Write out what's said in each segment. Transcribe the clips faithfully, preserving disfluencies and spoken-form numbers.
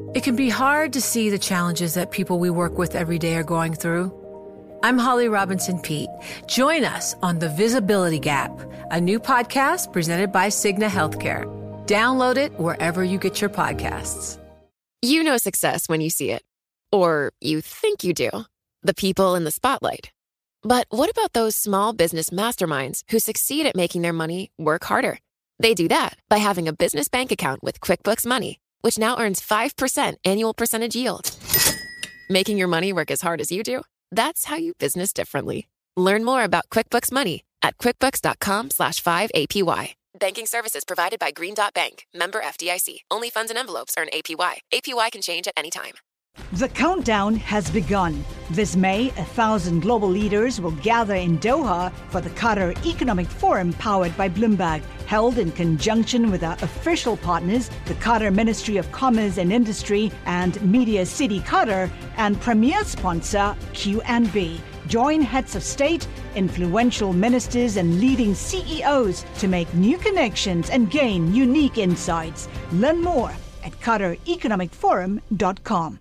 It can be hard to see the challenges that people we work with every day are going through. I'm Holly Robinson Peete. Join us on The Visibility Gap, a new podcast presented by Cigna Healthcare. Download it wherever you get your podcasts. You know success when you see it. Or you think you do. The people in the spotlight. But what about those small business masterminds who succeed at making their money work harder? They do that by having a business bank account with QuickBooks Money, which now earns five percent annual percentage yield. Making your money work as hard as you do? That's how you business differently. Learn more about QuickBooks Money at quickbooks.com slash 5APY. Banking services provided by Green Dot Bank. Member F D I C. Only funds and envelopes earn A P Y. A P Y can change at any time. The countdown has begun. This May, a thousand global leaders will gather in Doha for the Qatar Economic Forum powered by Bloomberg, held in conjunction with our official partners, the Qatar Ministry of Commerce and Industry and Media City Qatar, and premier sponsor Q and B. Join heads of state, influential ministers, and leading C E Os to make new connections and gain unique insights. Learn more at qatar economic forum dot com.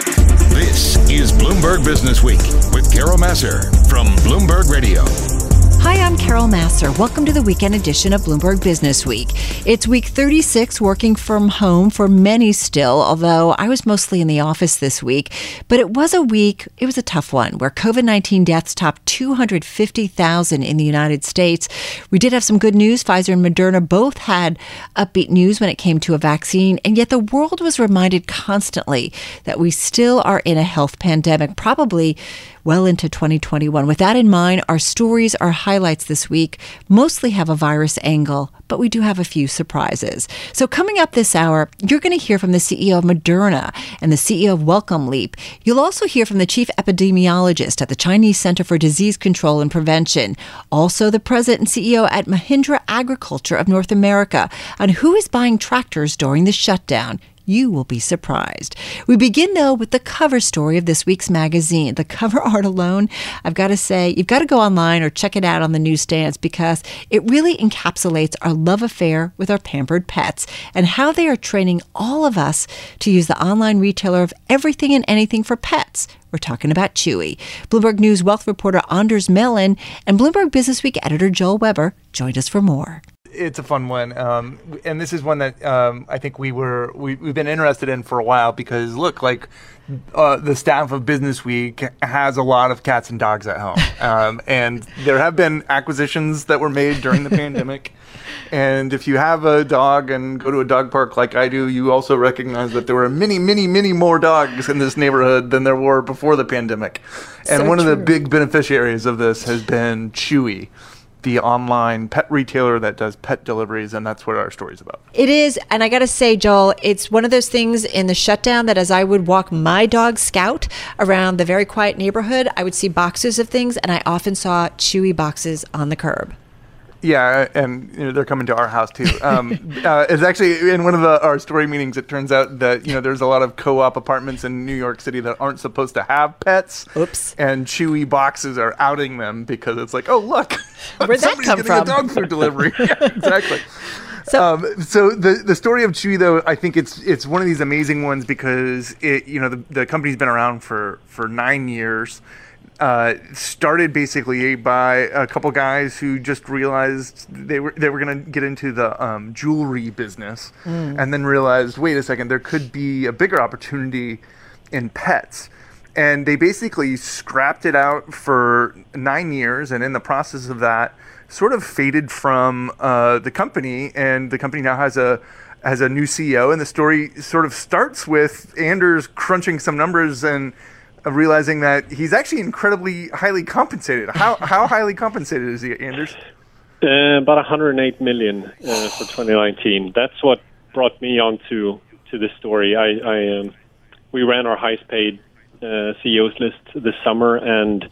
This is Bloomberg Business Week with Carol Massar from Bloomberg Radio. Hi, I'm Carol Massar. Welcome to the weekend edition of Bloomberg Business Week. It's week thirty-six, working from home for many still, although I was mostly in the office this week. But it was a week, it was a tough one, where COVID nineteen deaths topped two hundred fifty thousand in the United States. We did have some good news. Pfizer and Moderna both had upbeat news when it came to a vaccine, and yet the world was reminded constantly that we still are in a health pandemic, probably well into twenty twenty-one. With that in mind, our stories, our highlights this week mostly have a virus angle, but we do have a few surprises. So coming up this hour, you're going to hear from the C E O of Moderna and the C E O of Wellcome Leap. You'll also hear from the chief epidemiologist at the Chinese Center for Disease Control and Prevention, also the president and C E O at Mahindra Agriculture of North America, on who is buying tractors during the shutdown. You will be surprised. We begin, though, with the cover story of this week's magazine. The cover art alone, I've got to say, you've got to go online or check it out on the newsstands because it really encapsulates our love affair with our pampered pets and how they are training all of us to use the online retailer of everything and anything for pets. We're talking about Chewy. Bloomberg News wealth reporter Anders Melin and Bloomberg Business Week editor Joel Weber joined us for more. It's a fun one, um, and this is one that um, I think we were we, we've been interested in for a while because look, like uh, the staff of Business Week has a lot of cats and dogs at home, um, and there have been acquisitions that were made during the pandemic. And if you have a dog and go to a dog park like I do, you also recognize that there were many, many, many more dogs in this neighborhood than there were before the pandemic. And so one true. of the big beneficiaries of this has been Chewy, the online pet retailer that does pet deliveries, and that's what our story's about. It is, and I got to say, Joel, it's one of those things in the shutdown that as I would walk my dog Scout around the very quiet neighborhood, I would see boxes of things, and I often saw Chewy boxes on the curb. Yeah, and you know, they're coming to our house too. Um, uh, it's actually in one of the, our story meetings. It turns out that you know there's a lot of co-op apartments in New York City that aren't supposed to have pets. Oops. And Chewy boxes are outing them because it's like, oh look, where'd that come getting from? A dog food delivery. Yeah, exactly. So, um, so the the story of Chewy, though, I think it's it's one of these amazing ones because it you know the the company's been around for for nine years. Uh, started basically by a couple guys who just realized they were they were going to get into the um, jewelry business, mm. and then realized, wait a second, there could be a bigger opportunity in pets. And they basically scrapped it out for nine years, and in the process of that, sort of faded from uh, the company. And the company now has a has a new C E O, and the story sort of starts with Anders crunching some numbers and of realizing that he's actually incredibly highly compensated. How how highly compensated is he, Anders? Uh, about one hundred eight million uh, for twenty nineteen. That's what brought me onto to this story. I, I um, we ran our highest paid uh, C E Os list this summer, and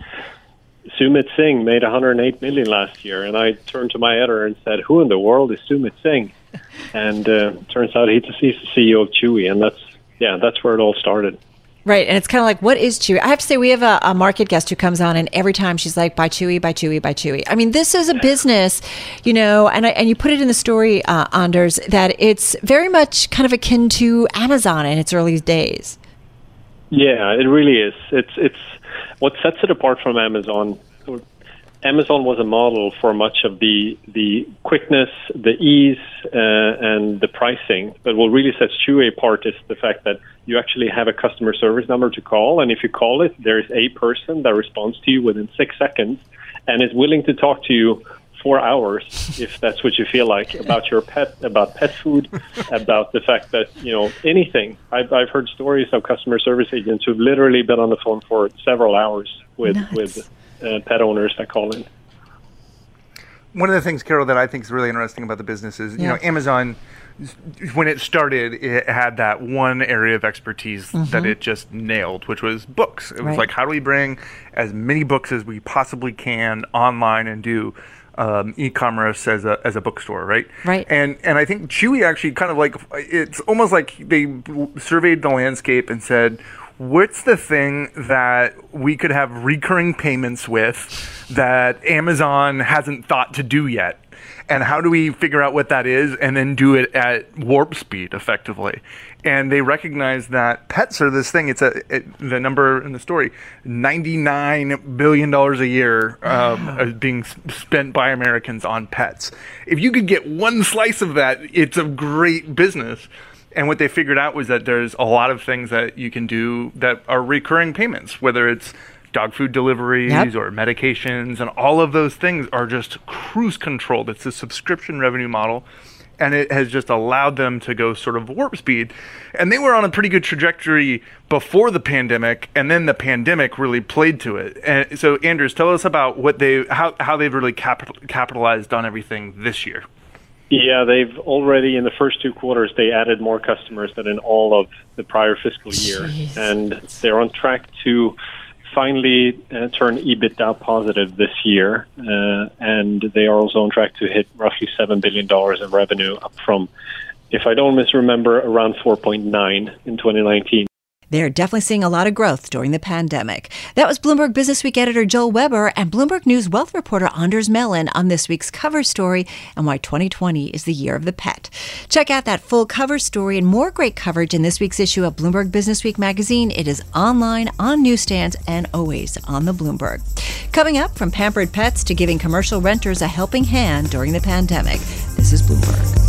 Sumit Singh made one hundred eight million last year. And I turned to my editor and said, "Who in the world is Sumit Singh?" And uh, turns out he's the C E O of Chewy, and that's yeah, that's where it all started. Right. And it's kind of like, what is Chewy? I have to say, we have a, a market guest who comes on, and every time she's like, buy Chewy, buy Chewy, buy Chewy. I mean, this is a business, you know, and I, and you put it in the story, uh, Anders, that it's very much kind of akin to Amazon in its early days. Yeah, it really is. It's it's what sets it apart from Amazon. Amazon was a model for much of the the quickness, the ease, uh, and the pricing. But what really sets Chewy apart is the fact that you actually have a customer service number to call, and if you call it, there is a person that responds to you within six seconds and is willing to talk to you for hours, if that's what you feel like, about your pet, about pet food, about the fact that, you know, anything. I've, I've heard stories of customer service agents who've literally been on the phone for several hours with Nuts. with uh, pet owners that call in. One of the things, Carol, that I think is really interesting about the business is, you Yeah. know, Amazon, when it started, it had that one area of expertise Mm-hmm. that it just nailed, which was books. It was Right. like, how do we bring as many books as we possibly can online and do um, e-commerce as a as a bookstore, right? Right. And and I think Chewy actually kind of like, it's almost like they surveyed the landscape and said, what's the thing that we could have recurring payments with that Amazon hasn't thought to do yet? And how do we figure out what that is and then do it at warp speed effectively? And they recognize that pets are this thing. It's a it, the number in the story, ninety-nine billion dollars a year um, wow. is being spent by Americans on pets. If you could get one slice of that, it's a great business. And what they figured out was that there's a lot of things that you can do that are recurring payments, whether it's dog food deliveries Yep. or medications, and all of those things are just cruise controlled. It's a subscription revenue model, and it has just allowed them to go sort of warp speed. And they were on a pretty good trajectory before the pandemic, and then the pandemic really played to it. And so, Anders, tell us about what they how how they've really capital, capitalized on everything this year. Yeah, they've already, in the first two quarters, they added more customers than in all of the prior fiscal year. Jeez. And they're on track to finally uh, turn EBITDA positive this year. Uh, and they are also on track to hit roughly seven billion dollars in revenue, up from, if I don't misremember, around four point nine in twenty nineteen. They're definitely seeing a lot of growth during the pandemic. That was Bloomberg Businessweek editor Joel Weber and Bloomberg News wealth reporter Anders Mellon on this week's cover story and why twenty twenty is the year of the pet. Check out that full cover story and more great coverage in this week's issue of Bloomberg Businessweek magazine. It is online, on newsstands, and always on the Bloomberg. Coming up, from pampered pets to giving commercial renters a helping hand during the pandemic, this is Bloomberg.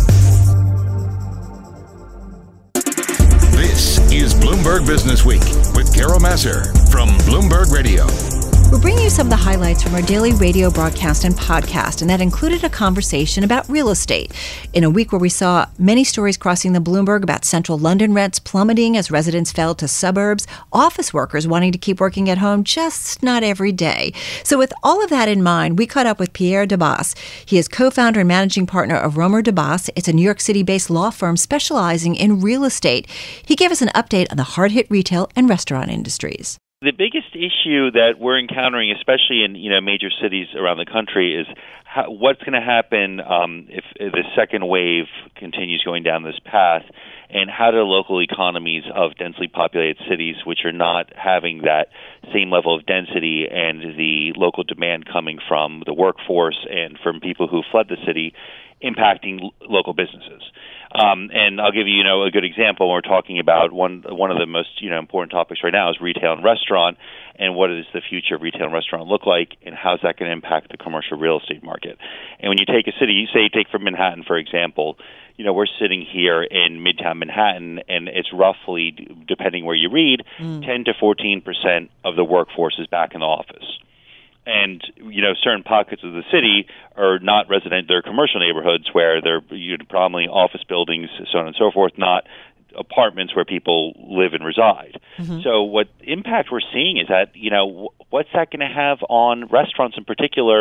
This is Bloomberg Business Week with Carol Massar from Bloomberg Radio. We're bringing you some of the highlights from our daily radio broadcast and podcast, and that included a conversation about real estate. In a week where we saw many stories crossing the Bloomberg about central London rents plummeting as residents fell to suburbs, office workers wanting to keep working at home just not every day. So with all of that in mind, we caught up with Pierre Debas. He is co-founder and managing partner of Romer Debas. It's a New York City-based law firm specializing in real estate. He gave us an update on the hard-hit retail and restaurant industries. The biggest issue that we're encountering, especially in you know major cities around the country, is how, what's going to happen um, if, if the second wave continues going down this path, and how do local economies of densely populated cities, which are not having that same level of density and the local demand coming from the workforce and from people who fled the city, impacting l- local businesses. Um, and I'll give you, you know, a good example. We're talking about one one of the most, you know, important topics right now is retail and restaurant, and what does the future of retail and restaurant look like, and how's that going to impact the commercial real estate market? And when you take a city, you say you take from Manhattan, for example, you know, we're sitting here in Midtown Manhattan, and it's roughly, depending where you read, mm. ten to fourteen percent of the workforce is back in the office. And, you know, certain pockets of the city are not resident, they're commercial neighborhoods where they're you know, predominantly office buildings, so on and so forth, not apartments where people live and reside. Mm-hmm. So what impact we're seeing is that, you know, what's that going to have on restaurants in particular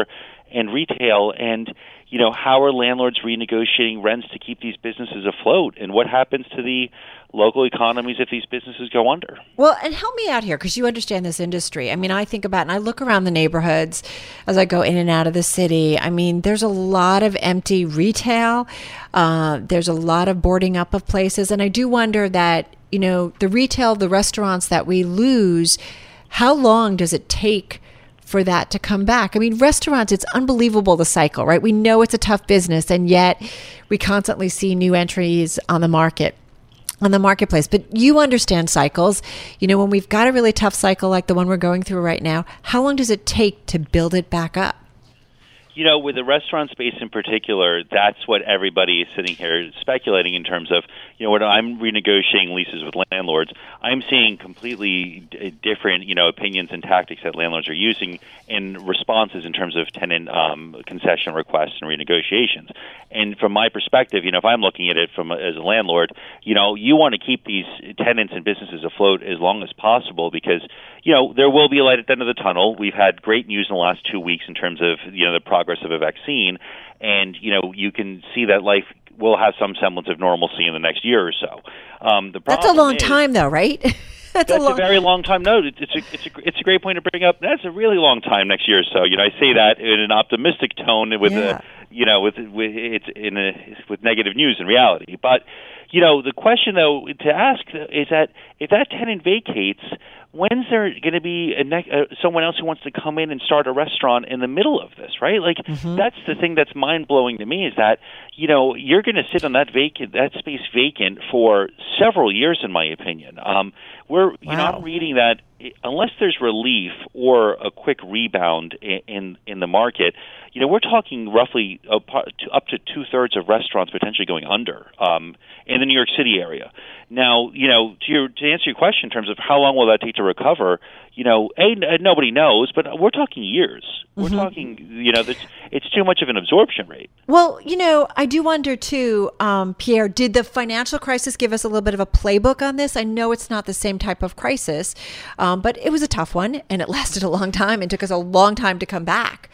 and retail, and you know, how are landlords renegotiating rents to keep these businesses afloat, and what happens to the local economies if these businesses go under? Well, and help me out here, because you understand this industry. I mean, I think about, and I look around the neighborhoods as I go in and out of the city. I mean, there's a lot of empty retail. Uh, there's a lot of boarding up of places. And I do wonder that, you know, the retail, the restaurants that we lose, how long does it take for that to come back? I mean, restaurants, it's unbelievable, the cycle, right? We know it's a tough business, and yet we constantly see new entries on the market, on the marketplace. But you understand cycles. You know, when we've got a really tough cycle like the one we're going through right now, how long does it take to build it back up? You know, with the restaurant space in particular, that's what everybody is sitting here speculating in terms of, you know, when I'm renegotiating leases with landlords, I'm seeing completely different, you know, opinions and tactics that landlords are using in responses in terms of tenant um, concession requests and renegotiations. And from my perspective, you know, if I'm looking at it from as a landlord, you know, you want to keep these tenants and businesses afloat as long as possible because, you know, there will be a light at the end of the tunnel. We've had great news in the last two weeks in terms of, you know, the progress of a vaccine, and you know you can see that life will have some semblance of normalcy in the next year or so. Um, the that's a long is, time, though, right? that's that's a, long... a very long time. No, it's a it's a it's a great point to bring up. That's a really long time next year or so. You know, I say that in an optimistic tone with yeah. a you know with with it's in a with negative news in reality, but. You know, the question, though, to ask is that if that tenant vacates, when's there going to be a ne- uh, someone else who wants to come in and start a restaurant in the middle of this, right? Like, mm-hmm. that's the thing that's mind-blowing to me is that, you know, you're going to sit on that vacant, that space vacant for several years, in my opinion. Um, we're, wow. you know, I'm reading that unless there's relief or a quick rebound in, in, in the market, you know, we're talking roughly up to two-thirds of restaurants potentially going under um, in the New York City area. Now, you know, to, your, to answer your question in terms of how long will that take to recover, you know, A, nobody knows, but we're talking years. We're mm-hmm. talking, you know, it's, it's too much of an absorption rate. Well, you know, I do wonder, too, um, Pierre, did the financial crisis give us a little bit of a playbook on this? I know it's not the same type of crisis, um, but it was a tough one, and it lasted a long time and took us a long time to come back.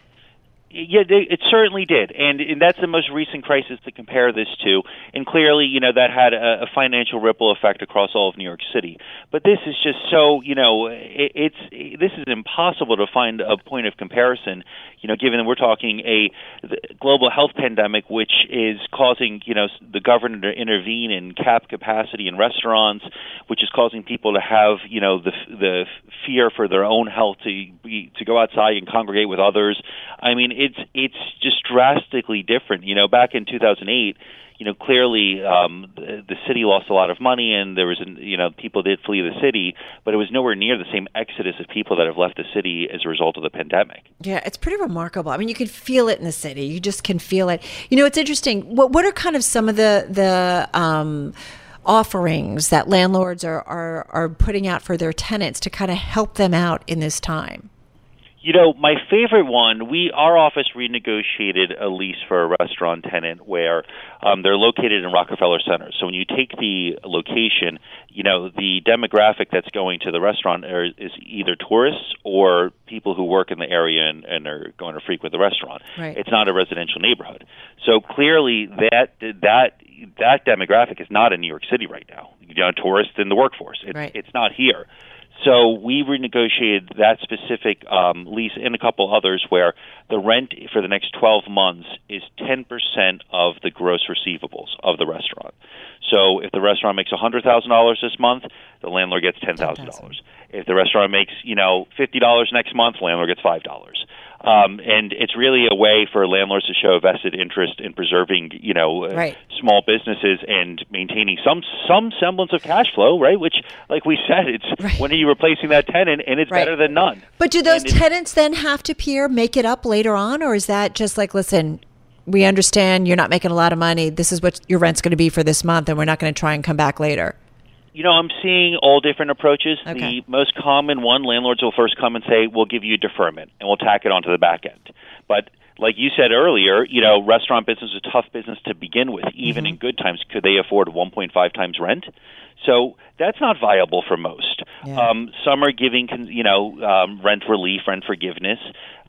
Yeah, it certainly did, and, and that's the most recent crisis to compare this to. And clearly, you know, that had a, a financial ripple effect across all of New York City. But this is just so, you know, it, it's it, this is impossible to find a point of comparison. You know, given that we're talking a global health pandemic, which is causing, you know, the governor to intervene and cap capacity in restaurants, which is causing people to have, you know, the the fear for their own health to be, to go outside and congregate with others. I mean, it's it's just drastically different. You know, back in two thousand eight, you know, clearly um, the, the city lost a lot of money, and there was, an, you know, people did flee the city, but it was nowhere near the same exodus of people that have left the city as a result of the pandemic. Yeah, it's pretty remarkable. I mean, you can feel it in the city. You just can feel it. You know, it's interesting. What what are kind of some of the the um, offerings that landlords are, are are putting out for their tenants to kind of help them out in this time? You know, my favorite one, we our office renegotiated a lease for a restaurant tenant where um, they're located in Rockefeller Center. So when you take the location, you know, the demographic that's going to the restaurant are, is either tourists or people who work in the area and, and are going to frequent the restaurant. Right. It's not a residential neighborhood. So clearly that that that demographic is not in New York City right now. You know, tourists in the workforce. It's, right. it's not here. So we renegotiated that specific um, lease and a couple others where the rent for the next twelve months is ten percent of the gross receivables of the restaurant. So if the restaurant makes one hundred thousand dollars this month, the landlord gets ten thousand dollars. If the restaurant makes, you know, fifty dollars next month, the landlord gets five dollars. Um, and it's really a way for landlords to show a vested interest in preserving, you know, right. uh, small businesses and maintaining some some semblance of cash flow, right? Which, like we said, it's right. when are you replacing that tenant, and it's right. better than none. But do those and tenants then have to, Pierre, make it up later on, or is that just like, listen, we understand you're not making a lot of money. This is what your rent's going to be for this month, and we're not going to try and come back later? You know, I'm seeing all different approaches. Okay. The most common one, landlords will first come and say, we'll give you a deferment, and we'll tack it onto the back end. But like you said earlier, you know, restaurant business is a tough business to begin with. Even mm-hmm. in good times, could they afford one point five times rent? So that's not viable for most. Yeah. Um, some are giving, you know, um, rent relief, rent forgiveness.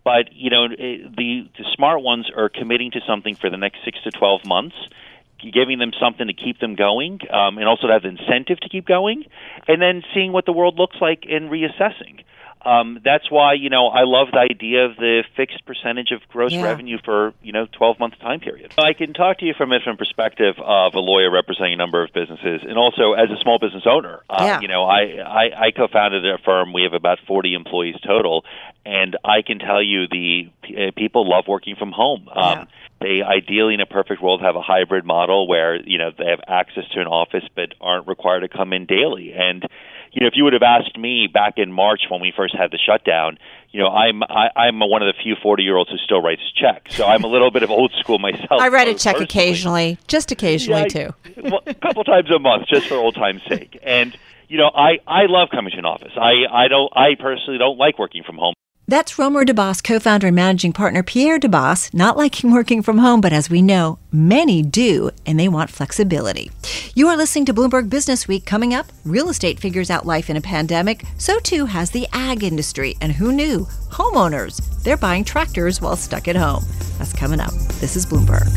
But, you know, the, the smart ones are committing to something for the next six to twelve months, giving them something to keep them going, um, and also to have the incentive to keep going, and then seeing what the world looks like and reassessing. Um, that's why, you know, I love the idea of the fixed percentage of gross yeah. revenue for, you know, twelve-month time period. I can talk to you from a different perspective of a lawyer representing a number of businesses, and also as a small business owner. Uh, yeah. You know, I, I, I co-founded a firm. We have about forty employees total, and I can tell you the uh, people love working from home. Um, yeah. They ideally, in a perfect world, have a hybrid model where, you know, they have access to an office but aren't required to come in daily. And, you know, if you would have asked me back in March when we first had the shutdown, you know, I'm I, I'm one of the few forty-year-olds who still writes checks. So I'm a little bit of old school myself. I write a check personally. occasionally, just occasionally, yeah, too. Well, a couple times a month, just for old time's sake. And, you know, I, I love coming to an office. I, I don't I personally don't like working from home. That's Romer DeBoss co-founder and managing partner Pierre DeBoss, not liking working from home, but as we know, many do, and they want flexibility. You are listening to Bloomberg Business Week. Coming up, real estate figures out life in a pandemic. So too has the ag industry. And who knew? Homeowners, they're buying tractors while stuck at home. That's coming up. This is Bloomberg.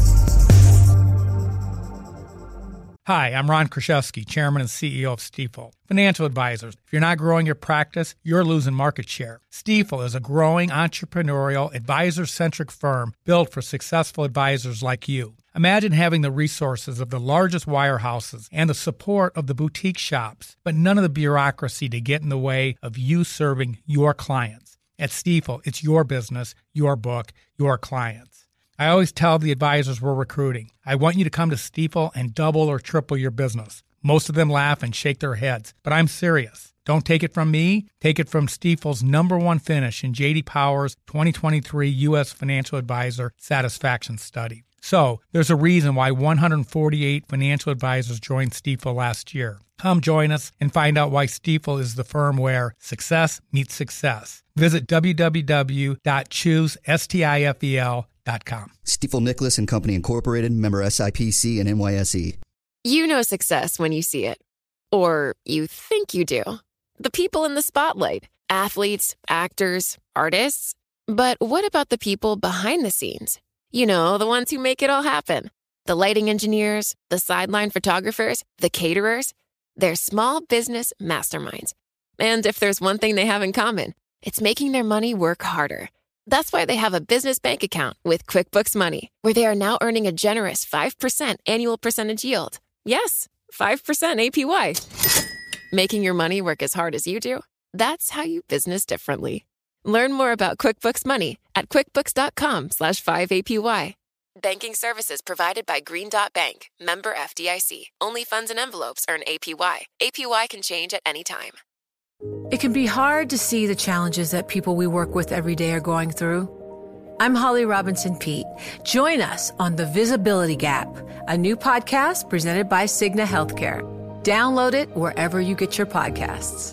Hi, I'm Ron Kraszewski, Chairman and C E O of Stifel. Financial advisors, if you're not growing your practice, you're losing market share. Stifel is a growing, entrepreneurial, advisor-centric firm built for successful advisors like you. Imagine having the resources of the largest wirehouses and the support of the boutique shops, but none of the bureaucracy to get in the way of you serving your clients. At Stifel, it's your business, your book, your clients. I always tell the advisors we're recruiting, I want you to come to Stifel and double or triple your business. Most of them laugh and shake their heads, but I'm serious. Don't take it from me. Take it from Stifel's number one finish in J D Power's twenty twenty-three U S Financial Advisor Satisfaction Study. So, there's a reason why one hundred forty-eight financial advisors joined Stifel last year. Come join us and find out why Stifel is the firm where success meets success. Visit w w w dot choose stifel dot com. Stifel Nicholas and Company Incorporated, member S I P C and N Y S E. You know success when you see it. Or you think you do. The people in the spotlight. Athletes, actors, artists. But what about the people behind the scenes? You know, the ones who make it all happen. The lighting engineers, the sideline photographers, the caterers. They're small business masterminds. And if there's one thing they have in common, it's making their money work harder. That's why they have a business bank account with QuickBooks Money, where they are now earning a generous five percent annual percentage yield. Yes, five percent A P Y. Making your money work as hard as you do? That's how you business differently. Learn more about QuickBooks Money at quickbooks.com slash 5APY. Banking services provided by Green Dot Bank, member F D I C. Only funds and envelopes earn A P Y. A P Y can change at any time. It can be hard to see the challenges that people we work with every day are going through. I'm Holly Robinson Peete. Join us on The Visibility Gap, a new podcast presented by Cigna Healthcare. Download it wherever you get your podcasts.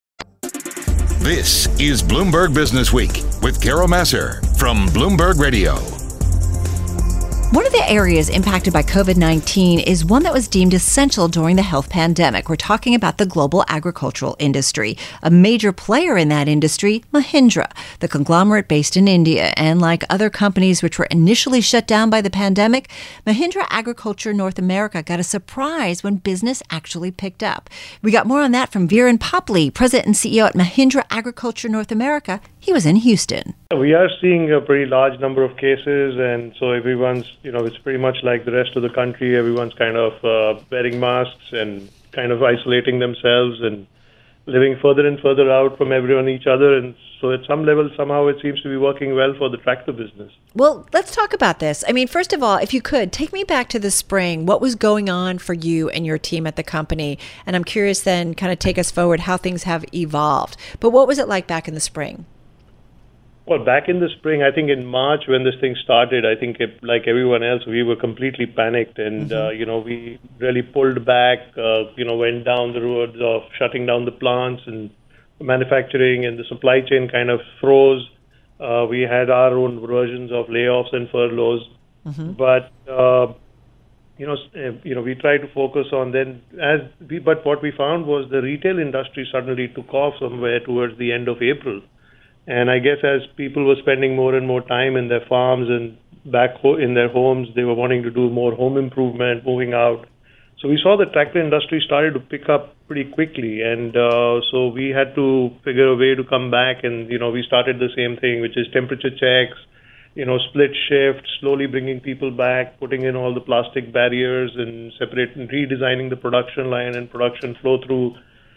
This is Bloomberg Business Week with Carol Massar from Bloomberg Radio. One of the areas impacted by covid nineteen is one that was deemed essential during the health pandemic. We're talking about the global agricultural industry. A major player in that industry, Mahindra, the conglomerate based in India. And like other companies which were initially shut down by the pandemic, Mahindra Agriculture North America got a surprise when business actually picked up. We got more on that from Viren Popley, President and C E O at Mahindra Agriculture North America. He was in Houston. We are seeing a pretty large number of cases, and so everyone's, you know, it's pretty much like the rest of the country. Everyone's kind of uh, wearing masks and kind of isolating themselves and living further and further out from everyone, each other. And so at some level, somehow it seems to be working well for the tractor business. Well, let's talk about this. I mean, first of all, if you could, take me back to the spring. What was going on for you and your team at the company? And I'm curious then, kind of take us forward how things have evolved. But what was it like back in the spring? Well, back in the spring, I think in March when this thing started, I think it, like everyone else, we were completely panicked and, mm-hmm. uh, you know, we really pulled back, uh, you know, went down the roads of shutting down the plants and manufacturing, and the supply chain kind of froze. Uh, we had our own versions of layoffs and furloughs. Mm-hmm. But, uh, you know, you know, we tried to focus on then as we, but what we found was the retail industry suddenly took off somewhere towards the end of April. And I guess as people were spending more and more time in their farms and back ho- in their homes, they were wanting to do more home improvement, moving out. So we saw the tractor industry started to pick up pretty quickly, and uh, so we had to figure a way to come back. And you know, we started the same thing, which is temperature checks, you know, split shift, slowly bringing people back, putting in all the plastic barriers and separating, redesigning the production line and production flow through.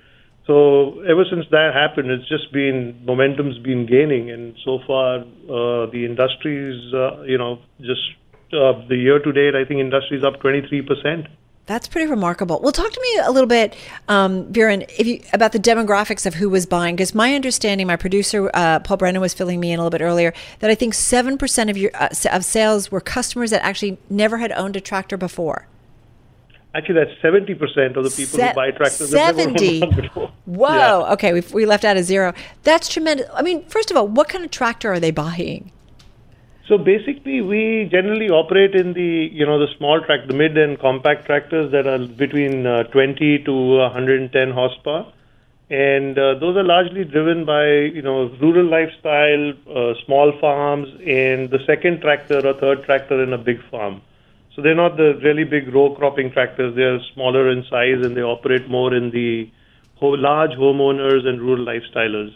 So ever since that happened, it's just been, momentum's been gaining, and so far uh, the industry's, uh, you know, just uh, the year to date, I think industry's up twenty-three percent. That's pretty remarkable. Well, talk to me a little bit, um, Viren, if you, about the demographics of who was buying. Because my understanding, my producer, uh, Paul Brennan, was filling me in a little bit earlier, that I think seven percent of your uh, of sales were customers that actually never had owned a tractor before. Actually, that's seventy percent of the people Se- who buy tractors. seventy Have never owned one before. Whoa. Yeah. Okay, we we left out a zero. That's tremendous. I mean, first of all, what kind of tractor are they buying? So basically, we generally operate in the, you know, the small track, the mid and compact tractors that are between uh, twenty to one hundred ten horsepower. And uh, those are largely driven by, you know, rural lifestyle, uh, small farms, and the second tractor or third tractor in a big farm. So they're not the really big row cropping tractors. They're smaller in size, and they operate more in the ho- large homeowners and rural lifestylers.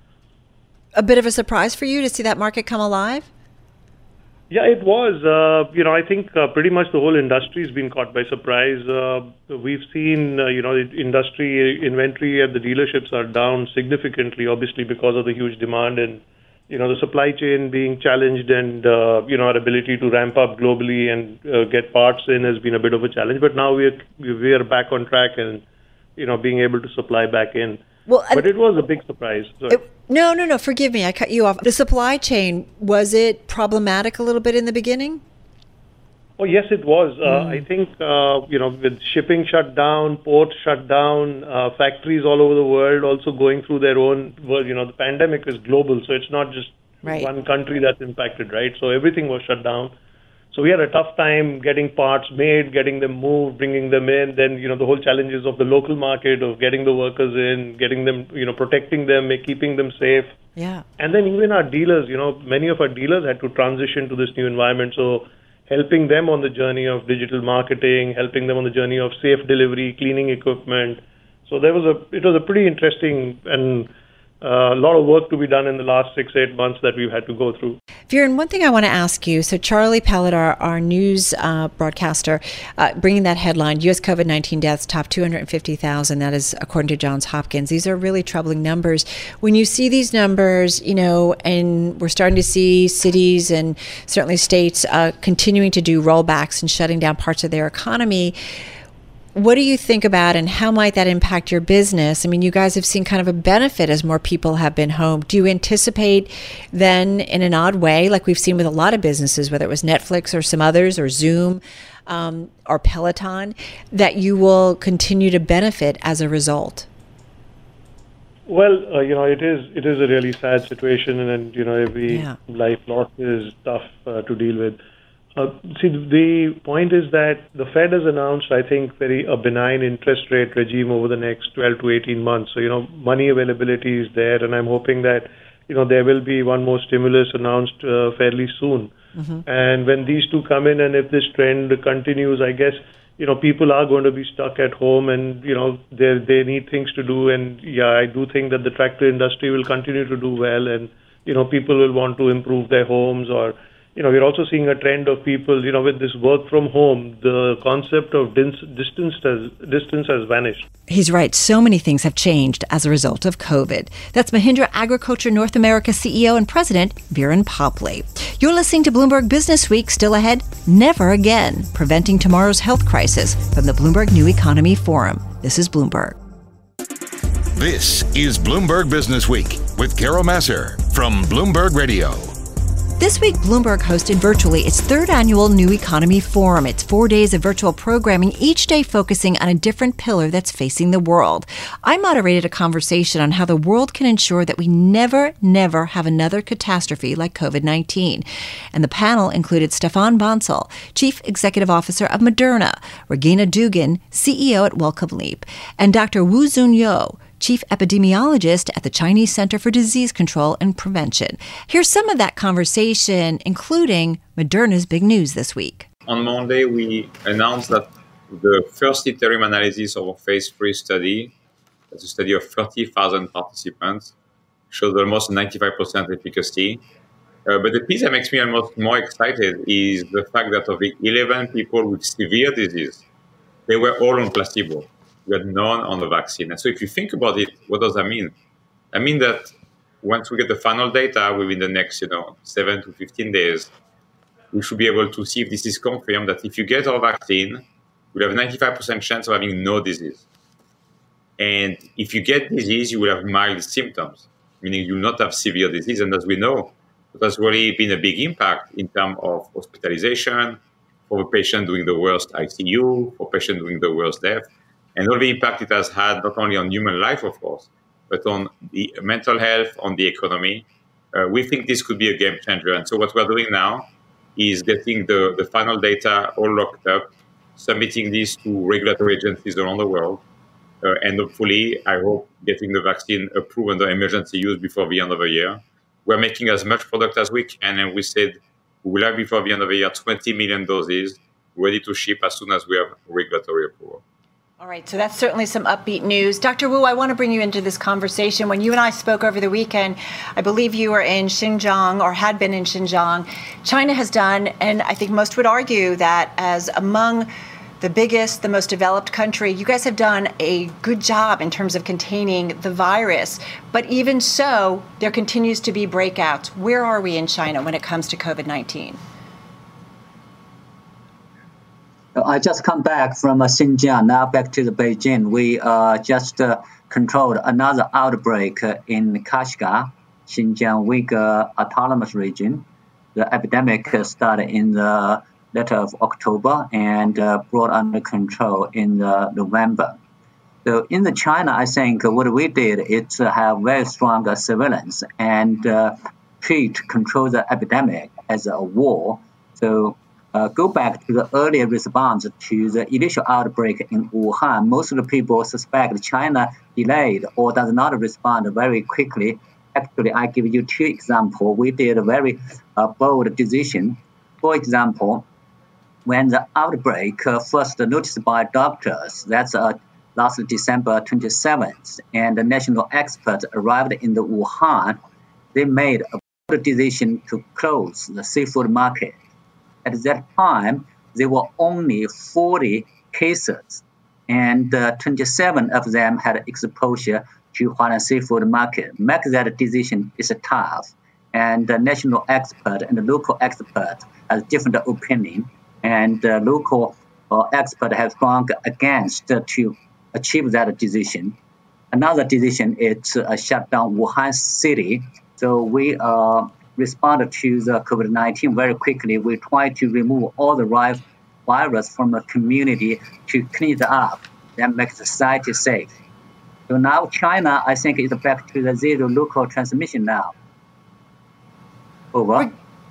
A bit of a surprise for you to see that market come alive? Yeah, it was. Uh, you know, I think uh, pretty much the whole industry has been caught by surprise. Uh, we've seen, uh, you know, industry inventory at the dealerships are down significantly, obviously because of the huge demand and, you know, the supply chain being challenged, and, uh, you know, our ability to ramp up globally and uh, get parts in has been a bit of a challenge. But now we're, we are back on track and, you know, being able to supply back in. Well, but it was a big surprise. It, no, no, no. Forgive me. I cut you off. The supply chain, was it problematic a little bit in the beginning? Oh, yes, it was. Uh, Mm. I think, uh, you know, with shipping shut down, ports shut down, uh, factories all over the world also going through their own, well, you know, the pandemic is global, so it's not just right. one country that's impacted, right? So everything was shut down. So we had a tough time getting parts made, getting them moved, bringing them in. Then, you know, the whole challenges of the local market, of getting the workers in, getting them, you know, protecting them, keeping them safe. Yeah. And then even our dealers, you know, many of our dealers had to transition to this new environment. So helping them on the journey of digital marketing, helping them on the journey of safe delivery, cleaning equipment. So there was a, it was a pretty interesting and a uh, lot of work to be done in the last six, eight months that we've had to go through. Viren, one thing I want to ask you, so Charlie Pellet, our, our news uh, broadcaster, uh, bringing that headline, U S COVID nineteen deaths top two hundred fifty thousand, that is according to Johns Hopkins. These are really troubling numbers. When you see these numbers, you know, and we're starting to see cities and certainly states uh, continuing to do rollbacks and shutting down parts of their economy, what do you think about, and how might that impact your business? I mean, you guys have seen kind of a benefit as more people have been home. Do you anticipate then, in an odd way, like we've seen with a lot of businesses, whether it was Netflix or some others or Zoom um, or Peloton, that you will continue to benefit as a result? Well, uh, you know, it is it is a really sad situation, and, and you know, every Yeah. life loss is tough uh, to deal with. Uh, see, the point is that the Fed has announced, I think, very a benign interest rate regime over the next twelve to eighteen months. So, you know, money availability is there, and I'm hoping that, you know, there will be one more stimulus announced uh, fairly soon. Mm-hmm. And when these two come in, and if this trend continues, I guess, you know, people are going to be stuck at home, and, you know, they they need things to do. And, yeah, I do think that the tractor industry will continue to do well, and, you know, people will want to improve their homes, or, you know, we're also seeing a trend of people, you know, with this work from home, the concept of dis- distance has, distance has vanished. He's right. So many things have changed as a result of COVID. That's Mahindra Agriculture North America C E O and President, Viren Popley. You're listening to Bloomberg Business Week. Still ahead, never again, preventing tomorrow's health crisis, from the Bloomberg New Economy Forum. This is Bloomberg. This is Bloomberg Business Week with Carol Massar from Bloomberg Radio. This week, Bloomberg hosted virtually its third annual New Economy Forum. It's four days of virtual programming, each day focusing on a different pillar that's facing the world. I moderated a conversation on how the world can ensure that we never, never have another catastrophe like COVID nineteen. And the panel included Stefan Bancel, Chief Executive Officer of Moderna, Regina Dugan, C E O at Welcome Leap, and Doctor Woo Jun Yo, chief epidemiologist at the Chinese Center for Disease Control and Prevention. Here's some of that conversation, including Moderna's big news this week. On Monday, we announced that the first interim analysis of our phase three study, that's a study of thirty thousand participants, showed almost ninety-five percent efficacy. Uh, but the piece that makes me almost more excited is the fact that of the eleven people with severe disease, they were all on placebo. We had none on the vaccine. And so if you think about it, what does that mean? I mean that once we get the final data within the next, you know, seven to fifteen days, we should be able to see if this is confirmed that if you get our vaccine, you'll have a ninety-five percent chance of having no disease. And if you get disease, you will have mild symptoms, meaning you will not have severe disease. And as we know, it has really been a big impact in terms of hospitalization, for the patient doing the worst I C U, for patient doing the worst death, and all the impact it has had not only on human life, of course, but on the mental health, on the economy. Uh, we think this could be a game changer. And so what we're doing now is getting the, the final data all locked up, submitting this to regulatory agencies around the world, uh, and hopefully, I hope, getting the vaccine approved under emergency use before the end of the year. We're making as much product as we can, and we said we will have before the end of the year twenty million doses ready to ship as soon as we have regulatory approval. All right, so that's certainly some upbeat news. Doctor Wu, I want to bring you into this conversation. When you and I spoke over the weekend, I believe you were in Xinjiang or had been in Xinjiang. China has done, and I think most would argue that as among the biggest, the most developed country, you guys have done a good job in terms of containing the virus. But even so, there continues to be breakouts. Where are we in China when it comes to COVID nineteen? I just come back from uh, Xinjiang, now back to the Beijing. We uh, just uh, controlled another outbreak uh, in Kashgar, Xinjiang Uyghur Autonomous Region. The epidemic uh, started in the latter of October and uh, brought under control in uh, November. So in the China, I think what we did is uh, have very strong uh, surveillance and uh, treat, control the epidemic as a war. So Uh, go back to the earlier response to the initial outbreak in Wuhan. Most of the people suspect China delayed or does not respond very quickly. Actually, I give you two examples. We did a very uh, bold decision. For example, when the outbreak uh, first noticed by doctors, that's uh, last December twenty-seventh, and the national experts arrived in the Wuhan, they made a bold decision to close the seafood market. At that time, there were only forty cases, and uh, twenty-seven of them had exposure to Huanan seafood market. Make that decision is tough, and the national expert and the local expert has different opinion, and the local uh, expert has gone against uh, to achieve that decision. Another decision is to uh, shut down Wuhan city. So we are. Uh, responded to the COVID nineteen very quickly. We try to remove all the virus from the community to clean it up and make society safe. So now China, I think, is back to the zero local transmission now. Over.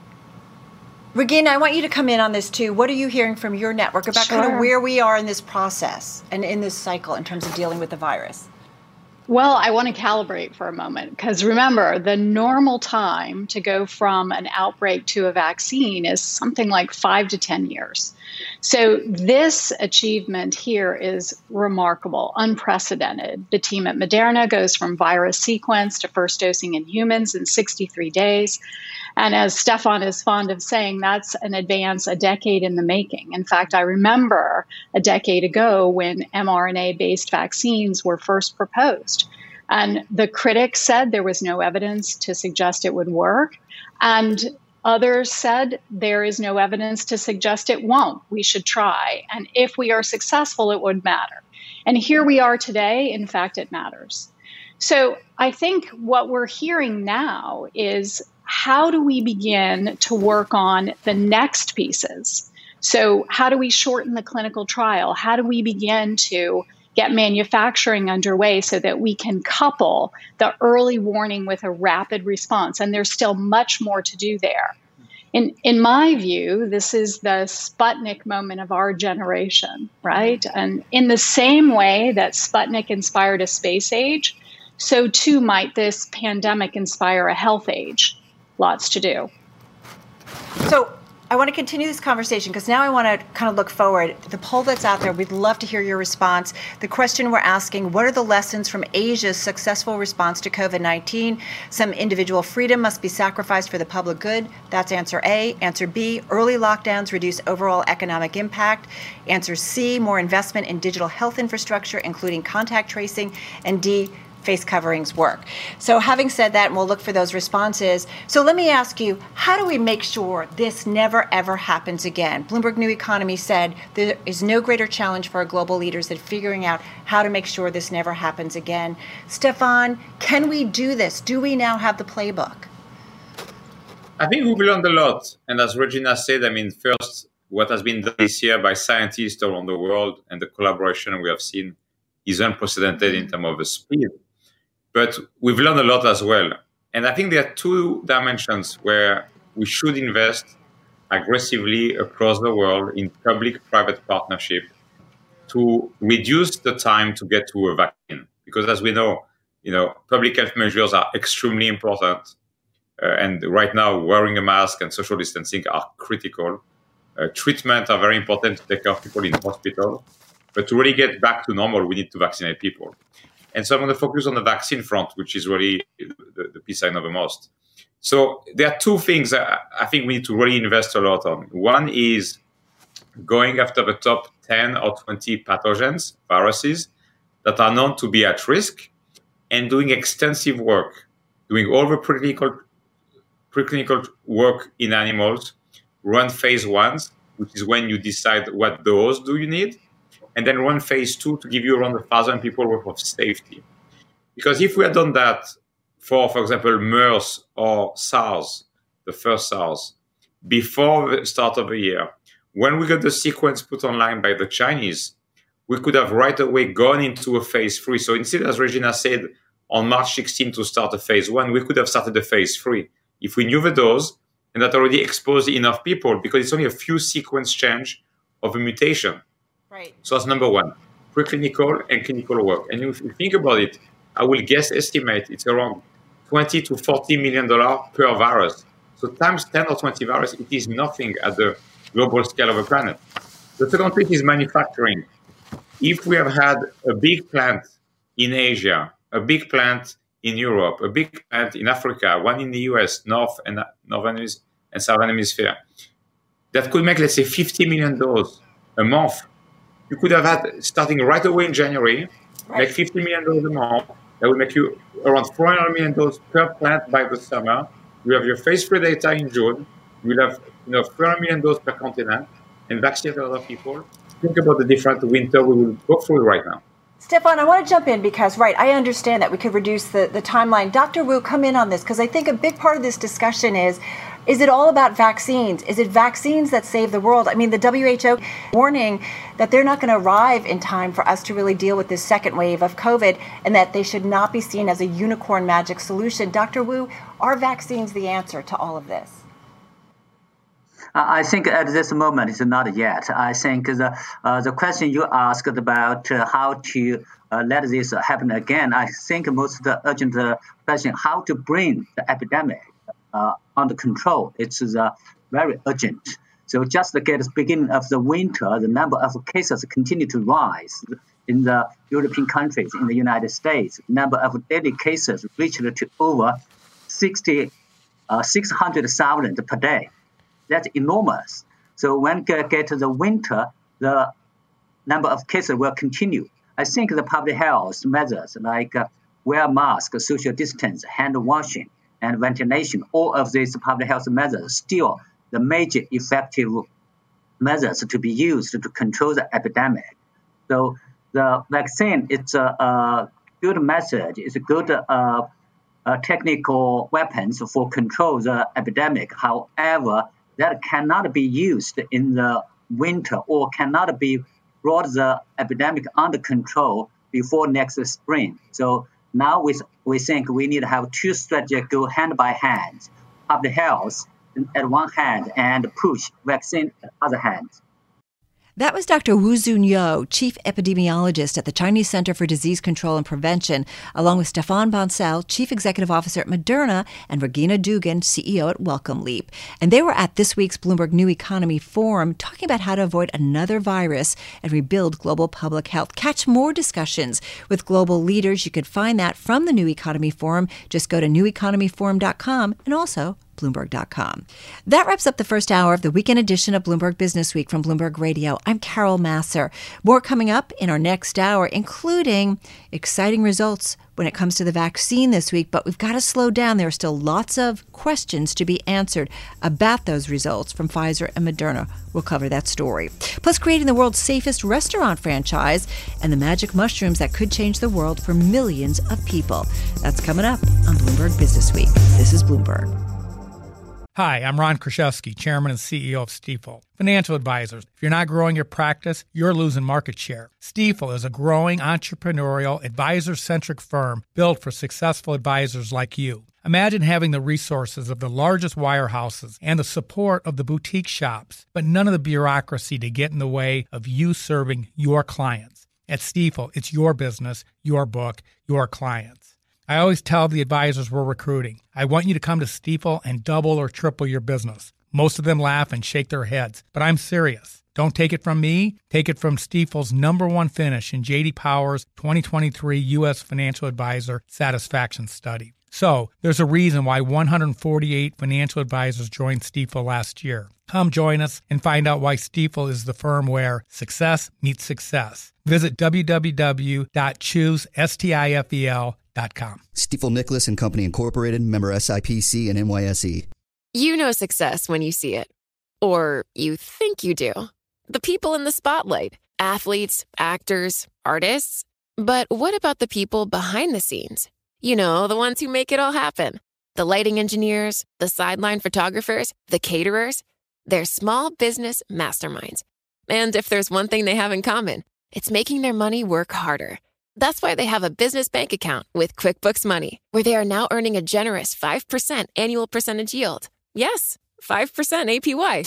Regina, I want you to come in on this too. What are you hearing from your network about Sure. kind of where we are in this process and in this cycle in terms of dealing with the virus? Well, I want to calibrate for a moment because remember, the normal time to go from an outbreak to a vaccine is something like five to ten years. So this achievement here is remarkable, unprecedented. The team at Moderna goes from virus sequence to first dosing in humans in sixty-three days. And as Stefan is fond of saying, that's an advance a decade in the making. In fact, I remember a decade ago when mRNA-based vaccines were first proposed. And the critics said there was no evidence to suggest it would work. And others said there is no evidence to suggest it won't. We should try. And if we are successful, it would matter. And here we are today. In fact, it matters. So I think what we're hearing now is how do we begin to work on the next pieces? So how do we shorten the clinical trial? How do we begin to get manufacturing underway so that we can couple the early warning with a rapid response? And there's still much more to do there. In in my view, this is the Sputnik moment of our generation, right? And in the same way that Sputnik inspired a space age, so too might this pandemic inspire a health age. Lots to do. So I want to continue this conversation because now I want to kind of look forward. The poll that's out there, we'd love to hear your response. The question we're asking, what are the lessons from Asia's successful response to COVID nineteen? Some individual freedom must be sacrificed for the public good. That's answer A. Answer B, early lockdowns reduce overall economic impact. Answer C, more investment in digital health infrastructure, including contact tracing. And D, face coverings work. So having said that, and we'll look for those responses. So let me ask you, how do we make sure this never, ever happens again? Bloomberg New Economy said there is no greater challenge for our global leaders than figuring out how to make sure this never happens again. Stefan, can we do this? Do we now have the playbook? I think we've learned a lot. And as Regina said, I mean, first, what has been done this year by scientists around the world and the collaboration we have seen is unprecedented in terms of the speed. But we've learned a lot as well. And I think there are two dimensions where we should invest aggressively across the world in public-private partnership to reduce the time to get to a vaccine. Because as we know, you know, public health measures are extremely important. Uh, and right now, wearing a mask and social distancing are critical. Uh, treatment are very important to take care of people in hospital. But to really get back to normal, we need to vaccinate people. And so I'm going to focus on the vaccine front, which is really the, the piece I know the most. So there are two things I, I think we need to really invest a lot on. One is going after the top ten or twenty pathogens, viruses, that are known to be at risk, and doing extensive work, doing all the preclinical, preclinical work in animals, run phase ones, which is when you decide what dose do you need, and then run phase two to give you around a thousand people worth of safety. Because if we had done that for, for example, MERS or SARS, the first SARS, before the start of the year, when we got the sequence put online by the Chinese, we could have right away gone into a phase three. So instead, as Regina said, on March sixteenth to start a phase one, we could have started a phase three if we knew the dose and that already exposed enough people, because it's only a few sequence change of a mutation. Right. So that's number one, preclinical and clinical work. And if you think about it, I will guess estimate it's around twenty to forty million dollars per virus. So times ten or twenty virus, it is nothing at the global scale of a planet. The second thing is manufacturing. If we have had a big plant in Asia, a big plant in Europe, a big plant in Africa, one in the U S, North and Northern and Southern Hemisphere, that could make, let's say, fifty million doses a month. You could have had, starting right away in January, right, make fifty million doses a month. That would make you around four hundred million doses per plant by the summer. You have your phase three data in June. You will have, you know, three hundred million doses per continent and vaccinate a lot of people. Think about the different winter we will go through right now. Stefan, I want to jump in because, right, I understand that we could reduce the, the timeline. Doctor Wu, come in on this, because I think a big part of this discussion is, is it all about vaccines? Is it vaccines that save the world? I mean, the W H O warning that they're not going to arrive in time for us to really deal with this second wave of COVID, and that they should not be seen as a unicorn magic solution. Doctor Wu, are vaccines the answer to all of this? I think at this moment it's not yet. I think the uh, the question you asked about uh, how to uh, let this happen again, I think most the urgent uh, question, how to bring the epidemic uh, under control, it's uh, very urgent. So just like at the beginning of the winter, the number of cases continue to rise in the European countries, in the United States. Number of daily cases reached to over sixty, uh, six hundred thousand per day. That's enormous. So when we get to the winter, the number of cases will continue. I think the public health measures like uh, wear mask, social distance, hand washing, and ventilation, all of these public health measures still the major effective measures to be used to control the epidemic. So the vaccine, it's a, a good message, it's a good uh, uh, technical weapons for control the epidemic. However, that cannot be used in the winter or cannot be brought the epidemic under control before next spring. So now we, we think we need to have two strategies go hand by hand, public health at one hand and push vaccine at the other hand. That was Doctor Wu Zunyo, Chief Epidemiologist at the Chinese Center for Disease Control and Prevention, along with Stefan Bancel, Chief Executive Officer at Moderna, and Regina Dugan, C E O at Welcome Leap. And they were at this week's Bloomberg New Economy Forum talking about how to avoid another virus and rebuild global public health. Catch more discussions with global leaders. You could find that from the New Economy Forum. Just go to new economy forum dot com and also Bloomberg dot com. That wraps up the first hour of the weekend edition of Bloomberg Business Week from Bloomberg Radio. I'm Carol Massar. More coming up in our next hour, including exciting results when it comes to the vaccine this week. But we've got to slow down. There are still lots of questions to be answered about those results from Pfizer and Moderna. We'll cover that story. Plus, creating the world's safest restaurant franchise and the magic mushrooms that could change the world for millions of people. That's coming up on Bloomberg Business Week. This is Bloomberg. Hi, I'm Ron Kraszewski, Chairman and C E O of Stifel. Financial advisors, if you're not growing your practice, you're losing market share. Stifel is a growing entrepreneurial, advisor-centric firm built for successful advisors like you. Imagine having the resources of the largest wirehouses and the support of the boutique shops, but none of the bureaucracy to get in the way of you serving your clients. At Stifel, it's your business, your book, your clients. I always tell the advisors we're recruiting, I want you to come to Stifel and double or triple your business. Most of them laugh and shake their heads, but I'm serious. Don't take it from me. Take it from Stifel's number one finish in J D Power's twenty twenty-three U S Financial Advisor Satisfaction Study. So, there's a reason why one hundred forty-eight financial advisors joined Stifel last year. Come join us and find out why Stifel is the firm where success meets success. Visit w w w dot choose stifel dot com. Stifel Nicholas and Company Incorporated, member S I P C and N Y S E. You know success when you see it. Or you think you do. The people in the spotlight. Athletes, actors, artists. But what about the people behind the scenes? You know, the ones who make it all happen. The lighting engineers, the sideline photographers, the caterers. They're small business masterminds. And if there's one thing they have in common, it's making their money work harder. That's why they have a business bank account with QuickBooks Money, where they are now earning a generous five percent annual percentage yield. Yes, five percent A P Y.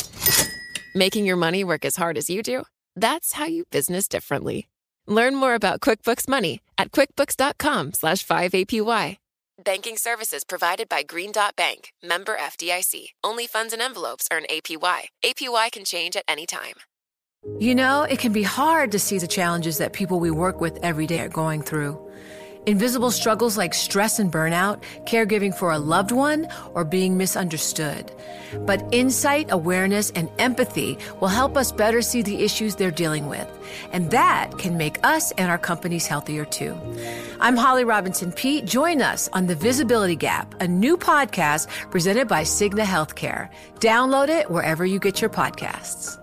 Making your money work as hard as you do? That's how you business differently. Learn more about QuickBooks Money at quickbooks.com slash 5APY. Banking services provided by Green Dot Bank, member F D I C. Only funds and envelopes earn A P Y. A P Y can change at any time. You know, it can be hard to see the challenges that people we work with every day are going through. Invisible struggles like stress and burnout, caregiving for a loved one, or being misunderstood. But insight, awareness, and empathy will help us better see the issues they're dealing with. And that can make us and our companies healthier too. I'm Holly Robinson Peete. Join us on The Visibility Gap, a new podcast presented by Cigna Healthcare. Download it wherever you get your podcasts.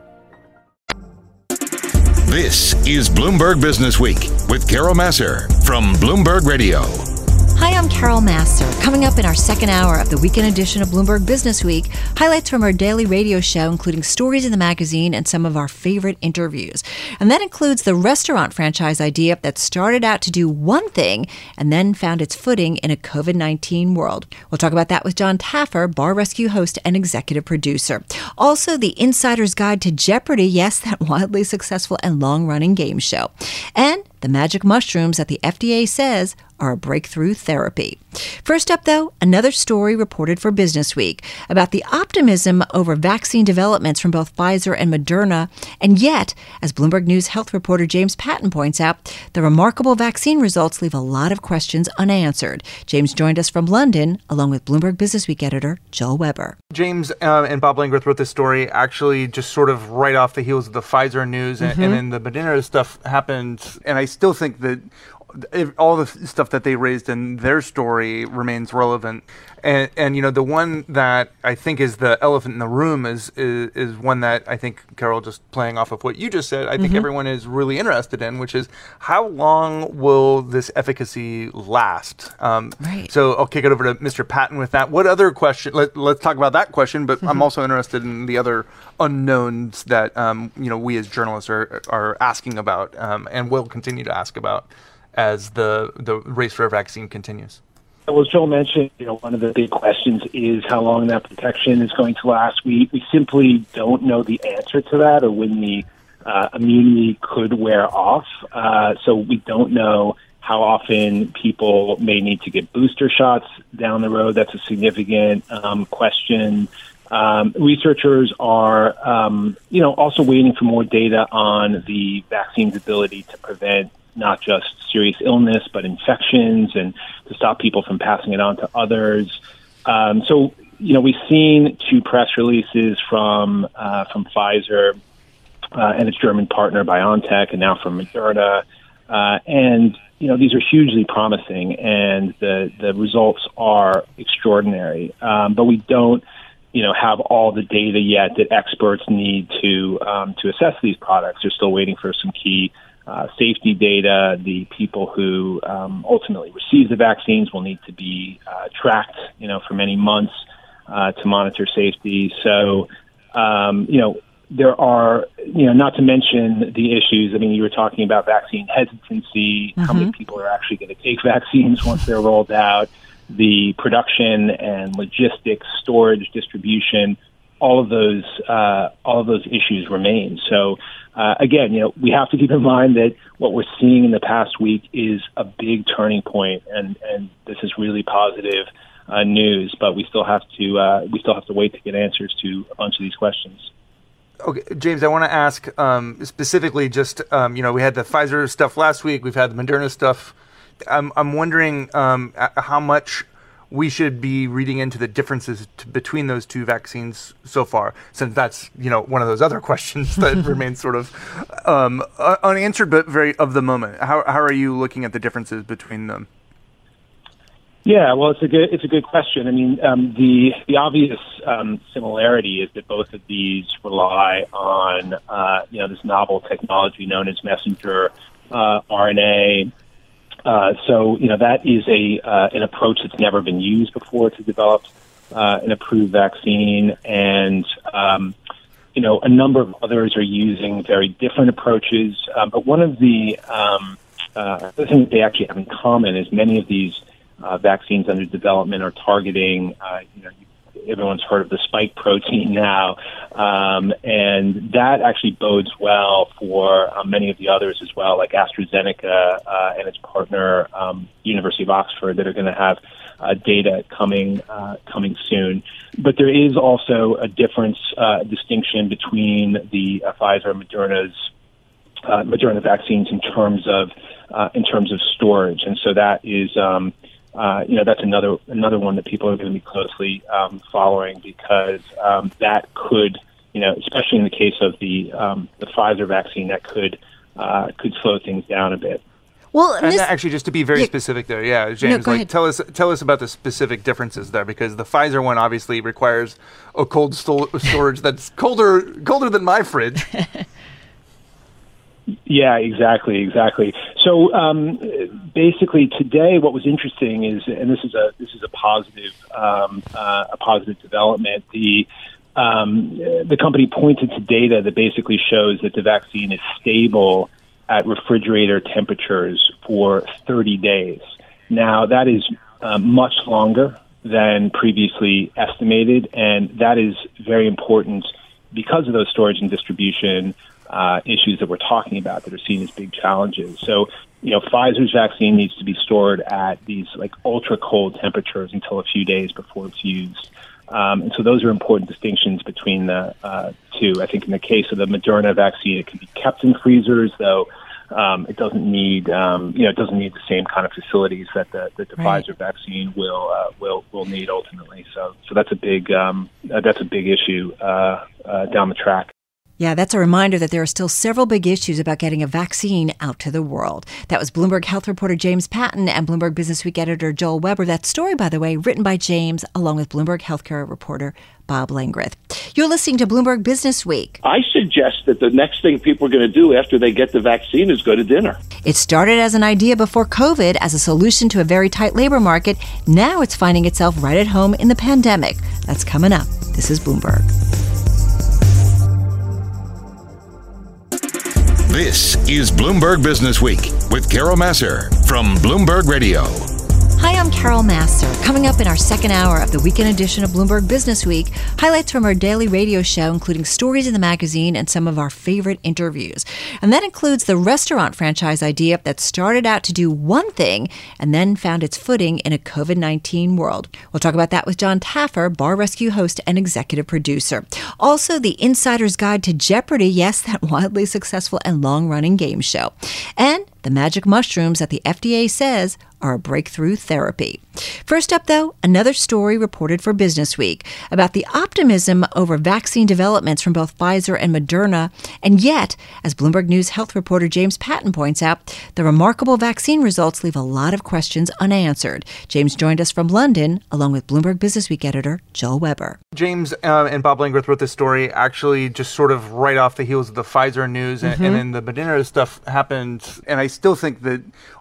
This is Bloomberg Business Week with Carol Massar from Bloomberg Radio. Hi, I'm Carol Massar. Coming up in our second hour of the weekend edition of Bloomberg Business Week, highlights from our daily radio show, including stories in the magazine and some of our favorite interviews. And that includes the restaurant franchise idea that started out to do one thing and then found its footing in a covid nineteen world. We'll talk about that with John Taffer, Bar Rescue host and executive producer. Also, the Insider's Guide to Jeopardy, yes, that wildly successful and long-running game show. And the magic mushrooms that the F D A says are a breakthrough therapy. First up, though, another story reported for Business Week about the optimism over vaccine developments from both Pfizer and Moderna. And yet, as Bloomberg News health reporter James Patton points out, the remarkable vaccine results leave a lot of questions unanswered. James joined us from London, along with Bloomberg Business Week editor Joel Weber. James uh, and Bob Langworth wrote this story actually just sort of right off the heels of the Pfizer news, and, mm-hmm. and then the Moderna stuff happened. And I still think that all the stuff that they raised in their story remains relevant. And, and you know, the one that I think is the elephant in the room is, is, is one that I think, Carol, just playing off of what you just said, I think mm-hmm. everyone is really interested in, which is how long will this efficacy last? Um, right. So I'll kick it over to Mister Patton with that. What other question? Let, let's talk about that question, but mm-hmm. I'm also interested in the other unknowns that, um, you know, we as journalists are, are asking about um, and will continue to ask about as the the race for a vaccine continues. Well, as Joel mentioned, you know, one of the big questions is how long that protection is going to last. We we simply don't know the answer to that, or when the uh, immunity could wear off. Uh, so we don't know how often people may need to get booster shots down the road. That's a significant um, question. Um, researchers are, um, you know, also waiting for more data on the vaccine's ability to prevent not just serious illness, but infections, and to stop people from passing it on to others. Um, so, you know, we've seen two press releases from uh, from Pfizer uh, and its German partner BioNTech, and now from Moderna. Uh, and, you know, these are hugely promising, and the, the results are extraordinary. Um, but we don't, you know, have all the data yet that experts need to um, to assess these products. They're still waiting for some key Uh, safety data. The people who um, ultimately receive the vaccines will need to be uh, tracked, you know, for many months uh, to monitor safety. So, um, you know, there are, you know, not to mention the issues. I mean, you were talking about vaccine hesitancy, mm-hmm. how many people are actually going to take vaccines once they're rolled out, the production and logistics, storage, distribution. All of those, uh, all of those issues remain. So, uh, again, you know, we have to keep in mind that what we're seeing in the past week is a big turning point, and, and this is really positive uh, news. But we still have to, uh, we still have to wait to get answers to a bunch of these questions. Okay, James, I want to ask um, specifically. Just um, you know, we had the Pfizer stuff last week. We've had the Moderna stuff. I'm, I'm wondering um, how much we should be reading into the differences t- between those two vaccines so far, since that's, you know, one of those other questions that remains sort of um, uh, unanswered, but very of the moment. How how are you looking at the differences between them? Yeah, well, it's a good it's a good question. I mean, um, the the obvious um, similarity is that both of these rely on uh, you know, this novel technology known as messenger uh, R N A. Uh, so, you know, that is a uh, an approach that's never been used before to develop uh, an approved vaccine. And, um, you know, a number of others are using very different approaches. Uh, but one of the um, uh, the things they actually have in common is many of these uh, vaccines under development are targeting, uh, you know, everyone's heard of the spike protein now, um, and that actually bodes well for uh, many of the others as well, like AstraZeneca uh, and its partner, um, University of Oxford, that are going to have uh, data coming uh, coming soon. But there is also a difference, uh, distinction between the uh, Pfizer and Moderna's uh, Moderna vaccines in terms of uh, in terms of storage, and so that is. Um, Uh, you know, that's another another one that people are going to be closely um, following, because um, that could, you know, especially in the case of the um, the Pfizer vaccine, that could uh, could slow things down a bit. Well, and this, actually, just to be very yeah, specific there, yeah, James, no, like ahead. tell us tell us about the specific differences there, because the Pfizer one obviously requires a cold sto- storage that's colder colder than my fridge. Yeah, exactly, exactly. So um, basically, today, what was interesting is, and this is a this is a positive um, uh, a positive development. The um, the company pointed to data that basically shows that the vaccine is stable at refrigerator temperatures for thirty days. Now, that is uh, much longer than previously estimated, and that is very important because of those storage and distribution Uh, issues that we're talking about that are seen as big challenges. So, you know, Pfizer's vaccine needs to be stored at these like ultra cold temperatures until a few days before it's used. Um, and so those are important distinctions between the uh, two. I think in the case of the Moderna vaccine, it can be kept in freezers, though um, it doesn't need, um, you know, it doesn't need the same kind of facilities that the, that the right. Pfizer vaccine will uh, will will need ultimately. So, so that's a big um, uh, that's a big issue uh, uh, down the track. Yeah, that's a reminder that there are still several big issues about getting a vaccine out to the world. That was Bloomberg Health reporter James Patton and Bloomberg Businessweek editor Joel Weber. That story, by the way, written by James, along with Bloomberg Healthcare reporter Bob Langrith. You're listening to Bloomberg Business Week. I suggest that the next thing people are going to do after they get the vaccine is go to dinner. It started as an idea before COVID as a solution to a very tight labor market. Now it's finding itself right at home in the pandemic. That's coming up. This is Bloomberg. This is Bloomberg Business Week with Carol Massar from Bloomberg Radio. Hi, I'm Carol Massar. Coming up in our second hour of the weekend edition of Bloomberg Business Week, highlights from our daily radio show, including stories in the magazine and some of our favorite interviews. And that includes the restaurant franchise idea that started out to do one thing and then found its footing in a covid nineteen world. We'll talk about that with John Taffer, Bar Rescue host and executive producer. Also, the Insider's Guide to Jeopardy! Yes, that wildly successful and long-running game show. And the magic mushrooms that the F D A says are a breakthrough therapy. First up, though, another story reported for Business Week about the optimism over vaccine developments from both Pfizer and Moderna. And yet, as Bloomberg News health reporter James Patton points out, the remarkable vaccine results leave a lot of questions unanswered. James joined us from London, along with Bloomberg Business Week editor Joel Weber. James uh, and Bob Langworth wrote this story actually just sort of right off the heels of the Pfizer news, and, Mm-hmm. and then the Moderna stuff happened. And I still think that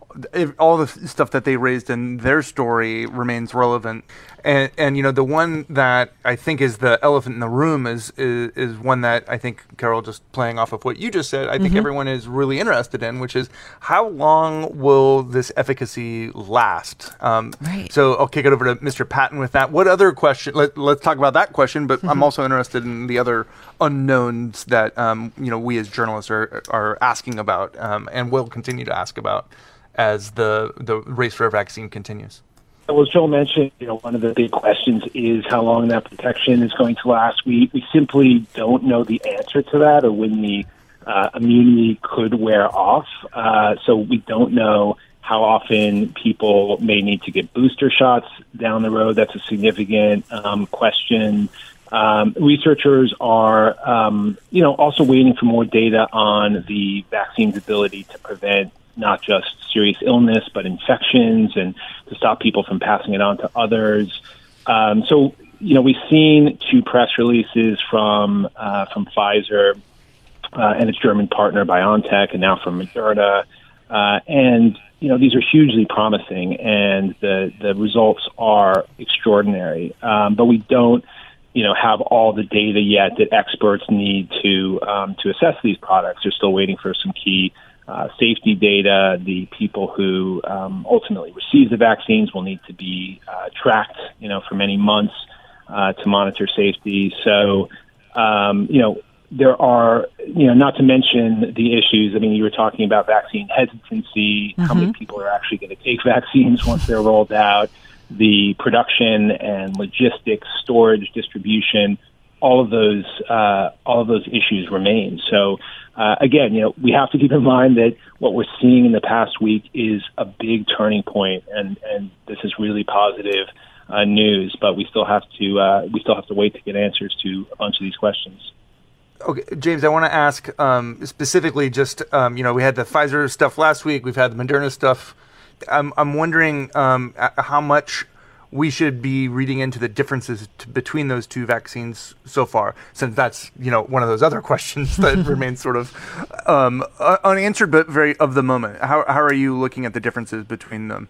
all the stuff that they raised in their story remains relevant. And, and you know, the one that I think is the elephant in the room is, is is one that I think, Carol, just playing off of what you just said, I think Mhm. everyone is really interested in, which is how long will this efficacy last? Um, Right. So I'll kick it over to Mister Patton with that. What other question? Let, let's talk about that question, but I'm Mhm. also interested in the other unknowns that um, you know we as journalists are are asking about um, and will continue to ask about as the the race for a vaccine continues. Well, as Joel mentioned, you know, one of the big questions is how long that protection is going to last. We we simply don't know the answer to that, or when the uh, immunity could wear off. Uh, so we don't know how often people may need to get booster shots down the road. That's a significant um, question. Um, researchers are, um, you know, also waiting for more data on the vaccine's ability to prevent not just serious illness, but infections, and to stop people from passing it on to others. Um, so, you know, we've seen two press releases from uh, from Pfizer uh, and its German partner BioNTech, and now from Moderna. Uh, and, you know, these are hugely promising, and the, the results are extraordinary. Um, but we don't, you know, have all the data yet that experts need to um, to assess these products. They're still waiting for some key Uh, safety data. The people who um, ultimately receive the vaccines will need to be uh, tracked, you know, for many months uh, to monitor safety. So, um, you know, there are, you know, not to mention the issues. I mean, you were talking about vaccine hesitancy, how many people are actually going to take vaccines once they're rolled out, the production and logistics, storage, distribution. All of those, uh, all of those issues remain. So, uh, again, you know, we have to keep in mind that what we're seeing in the past week is a big turning point, and, and this is really positive uh, news. But we still have to, uh, we still have to wait to get answers to a bunch of these questions. Okay, James, I want to ask um, specifically. Just um, you know, we had the Pfizer stuff last week. We've had the Moderna stuff. I'm, I'm wondering um, how much we should be reading into the differences t- between those two vaccines so far, since that's, you know, one of those other questions that remains sort of um, uh, unanswered, but very of the moment. How how are you looking at the differences between them?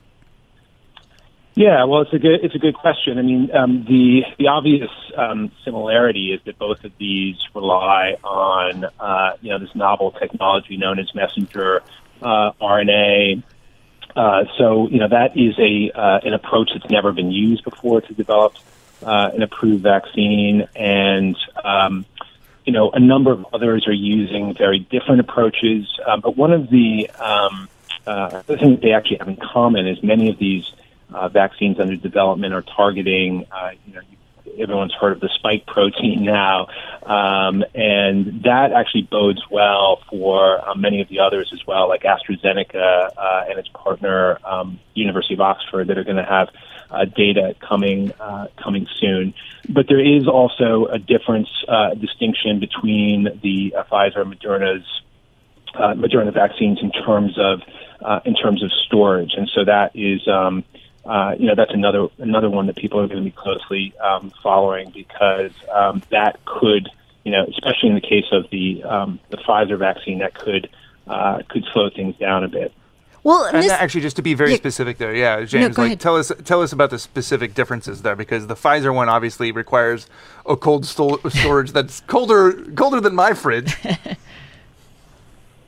Yeah, well, it's a good it's a good question. I mean, um, the the obvious um, similarity is that both of these rely on uh, you know this novel technology known as messenger uh, R N A. Uh, so, you know, that is a uh, an approach that's never been used before to develop uh, an approved vaccine. And, um, you know, a number of others are using very different approaches. Uh, but one of the, um, uh, the things that they actually have in common is many of these uh, vaccines under development are targeting, uh, you know, everyone's heard of the spike protein now, um, and that actually bodes well for uh, many of the others as well, like AstraZeneca uh, and its partner, um, University of Oxford, that are going to have uh, data coming uh, coming soon. But there is also a difference, uh, distinction between the uh, Pfizer and Moderna's uh, Moderna vaccines in terms of uh, in terms of storage, and so that is. Um, Uh, you know, that's another another one that people are going to be closely um, following, because um, that could, you know, especially in the case of the um, the Pfizer vaccine, that could uh, could slow things down a bit. Well, and this, actually, just to be very yeah, specific there, yeah, James, no, like ahead. tell us tell us about the specific differences there, because the Pfizer one obviously requires a cold sto- storage that's colder colder than my fridge.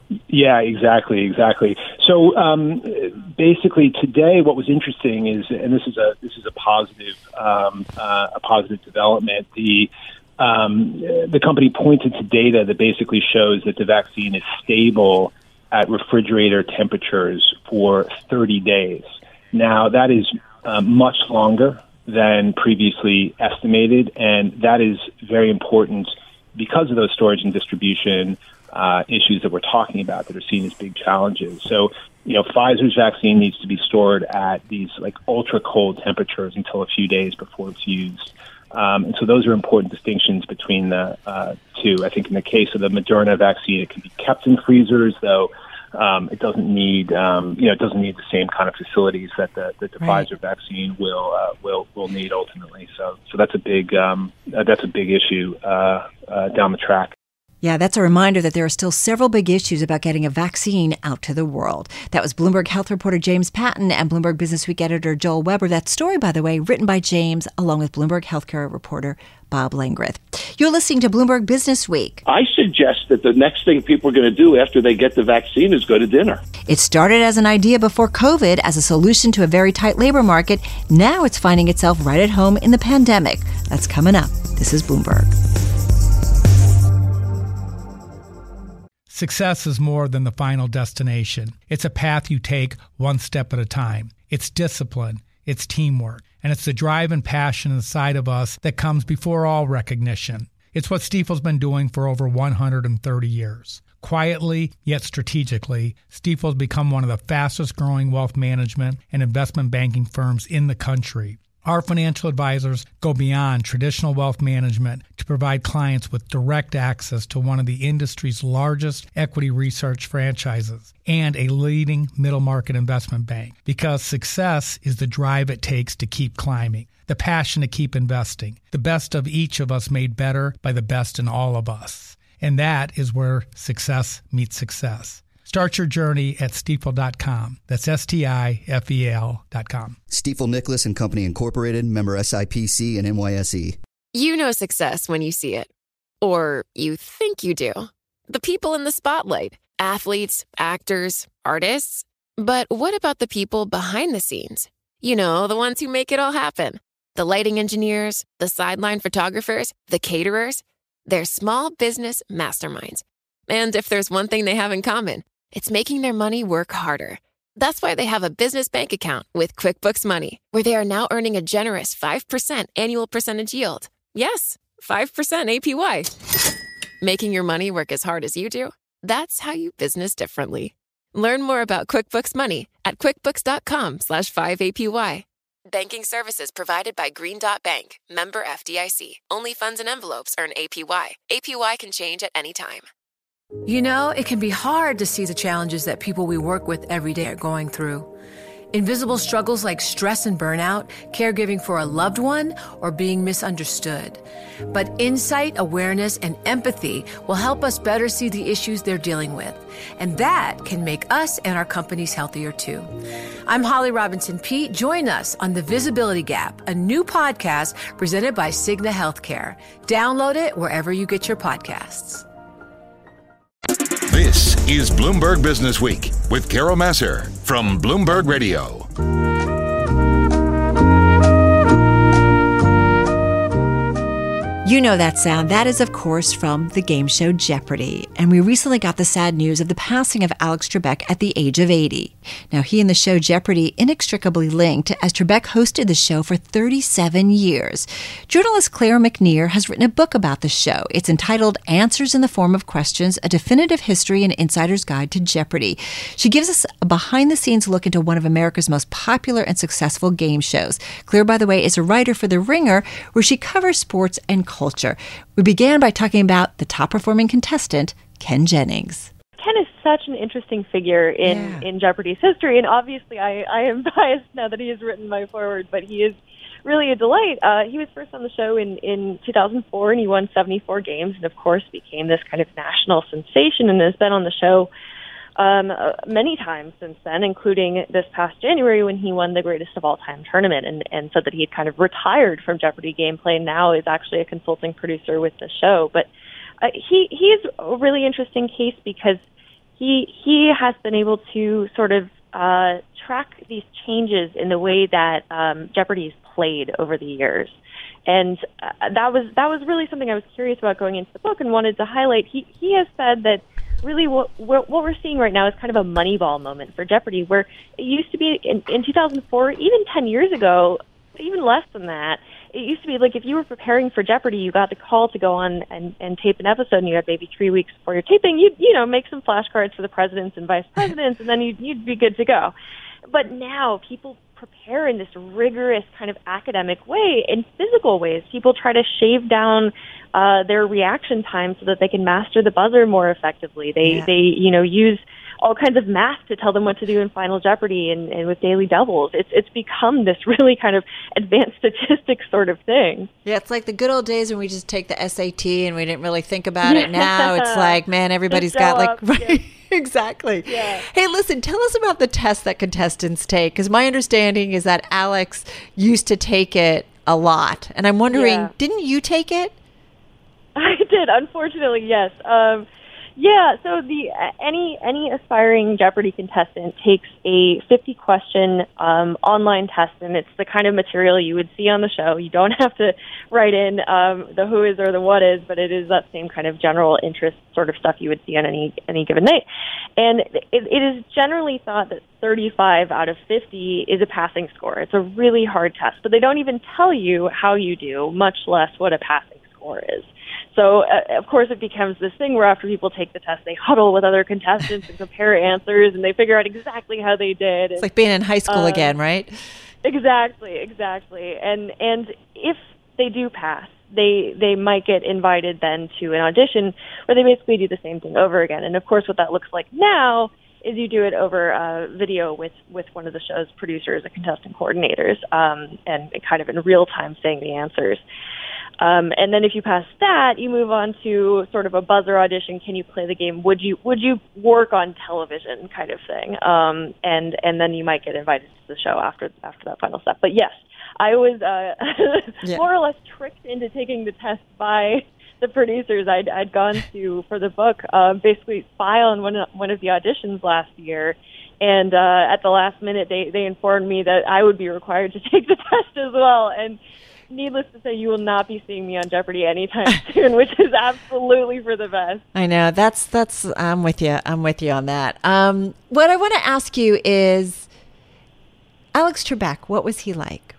Yeah, exactly, exactly. So um, basically, today, what was interesting is, and this is a this is a positive um, uh, a positive development. The um, the company pointed to data that basically shows that the vaccine is stable at refrigerator temperatures for thirty days. Now, that is uh, much longer than previously estimated, and that is very important because of those storage and distribution uh, issues that we're talking about that are seen as big challenges. So, you know, Pfizer's vaccine needs to be stored at these like ultra cold temperatures until a few days before it's used. Um, and so those are important distinctions between the uh, two. I think in the case of the Moderna vaccine, it can be kept in freezers, though um, it doesn't need, um, you know, it doesn't need the same kind of facilities that the, that the right. Pfizer vaccine will uh, will will need ultimately. So, so that's a big um, uh, that's a big issue uh, uh, down the track. Yeah, that's a reminder that there are still several big issues about getting a vaccine out to the world. That was Bloomberg Health reporter James Patton and Bloomberg Businessweek editor Joel Weber. That story, by the way, written by James, along with Bloomberg Healthcare reporter Bob Langrith. You're listening to Bloomberg Businessweek. I suggest that the next thing people are going to do after they get the vaccine is go to dinner. It started as an idea before COVID as a solution to a very tight labor market. Now it's finding itself right at home in the pandemic. That's coming up. This is Bloomberg. Success is more than the final destination. It's a path you take one step at a time. It's discipline, it's teamwork, and it's the drive and passion inside of us that comes before all recognition. It's what Stifel's been doing for over one hundred thirty years. Quietly, yet strategically, Stifel's become one of the fastest growing wealth management and investment banking firms in the country. Our financial advisors go beyond traditional wealth management to provide clients with direct access to one of the industry's largest equity research franchises and a leading middle market investment bank. Because success is the drive it takes to keep climbing, the passion to keep investing, the best of each of us made better by the best in all of us. And that is where success meets success. Start your journey at Stifel dot com. That's S T I F E L dot com. Stifel Nicholas and Company Incorporated, member S I P C and N Y S E. You know success when you see it. Or you think you do. The people in the spotlight. Athletes, actors, artists. But what about the people behind the scenes? You know, the ones who make it all happen. The lighting engineers, the sideline photographers, the caterers. They're small business masterminds. And if there's one thing they have in common, it's making their money work harder. That's why they have a business bank account with QuickBooks Money, where they are now earning a generous five percent annual percentage yield. Yes, five percent A P Y. Making your money work as hard as you do? That's how you business differently. Learn more about QuickBooks Money at QuickBooks.com slash 5APY. Banking services provided by Green Dot Bank, member F D I C. Only funds and envelopes earn A P Y. A P Y can change at any time. You know, it can be hard to see the challenges that people we work with every day are going through. Invisible struggles like stress and burnout, caregiving for a loved one, or being misunderstood. But insight, awareness, and empathy will help us better see the issues they're dealing with. And that can make us and our companies healthier too. I'm Holly Robinson Peete. Join us on The Visibility Gap, a new podcast presented by Cigna Healthcare. Download it wherever you get your podcasts. This is Bloomberg Business Week with Carol Massar from Bloomberg Radio. You know that sound. That is, of course, from the game show Jeopardy! And we recently got the sad news of the passing of Alex Trebek at the age of eighty. Now, he and the show Jeopardy! Inextricably linked, as Trebek hosted the show for thirty-seven years. Journalist Claire McNear has written a book about the show. It's entitled Answers in the Form of Questions, A Definitive History and Insider's Guide to Jeopardy! She gives us a behind-the-scenes look into one of America's most popular and successful game shows. Claire, by the way, is a writer for The Ringer, where she covers sports and culture. Culture. We began by talking about the top-performing contestant, Ken Jennings. Ken is such an interesting figure in, yeah. in Jeopardy's history, and obviously I, I am biased now that he has written my foreword, but he is really a delight. Uh, he was first on the show in, in two thousand four, and he won seventy-four games, and of course became this kind of national sensation, and has been on the show Um, uh, many times since then, including this past January when he won the greatest of all time tournament and, and said that he had kind of retired from Jeopardy gameplay. Now is actually a consulting producer with the show. But uh, he he is a really interesting case because he he has been able to sort of uh, track these changes in the way that um, Jeopardy is played over the years. And uh, that was that was really something I was curious about going into the book and wanted to highlight. He he has said that really what what we're seeing right now is kind of a Moneyball moment for Jeopardy, where it used to be in, in two thousand four, even ten years ago, even less than that, it used to be like if you were preparing for Jeopardy, you got the call to go on and, and tape an episode, and you had maybe three weeks before your taping, you'd, you know, make some flashcards for the presidents and vice presidents, and then you'd, you'd be good to go. But now people prepare in this rigorous kind of academic way, in physical ways. People try to shave down uh, their reaction time so that they can master the buzzer more effectively. They, yeah. they, you know, use all kinds of math to tell them what to do in Final Jeopardy and, and with Daily Doubles. It's it's become this really kind of advanced statistics sort of thing. Yeah, it's like the good old days when we just take the S A T and we didn't really think about it. Now it's like, man, everybody's got like... Right, yeah. Exactly. Yeah. Hey, listen, tell us about the test that contestants take, because my understanding is that Alex used to take it a lot. And I'm wondering, yeah. didn't you take it? I did, unfortunately, yes. Um Yeah, so the any any aspiring Jeopardy contestant takes a fifty question um, online test, and it's the kind of material you would see on the show. You don't have to write in um, the who is or the what is, but it is that same kind of general interest sort of stuff you would see on any any given night. And it, it is generally thought that thirty-five out of fifty is a passing score. It's a really hard test, but they don't even tell you how you do, much less what a passing score is. So, uh, of course, it becomes this thing where after people take the test, they huddle with other contestants and compare answers, and they figure out exactly how they did. It's like being in high school uh, again, right? Exactly, exactly. And and if they do pass, they they might get invited then to an audition where they basically do the same thing over again. And, of course, what that looks like now is you do it over uh, video with, with one of the show's producers and contestant coordinators, um, and kind of in real time saying the answers. Um, and then if you pass that, you move on to sort of a buzzer audition. Can you play the game? Would you would you work on television kind of thing? Um, and and then you might get invited to the show after after that final step. But yes, I was uh, yeah. more or less tricked into taking the test by the producers. I'd I'd gone to for the book, uh, basically spy on one of, one of the auditions last year. And uh, at the last minute, they, they informed me that I would be required to take the test as well. And needless to say, you will not be seeing me on Jeopardy anytime soon, which is absolutely for the best. I know. That's, that's, I'm with you. I'm with you on that. Um, what I want to ask you is, Alex Trebek, what was he like?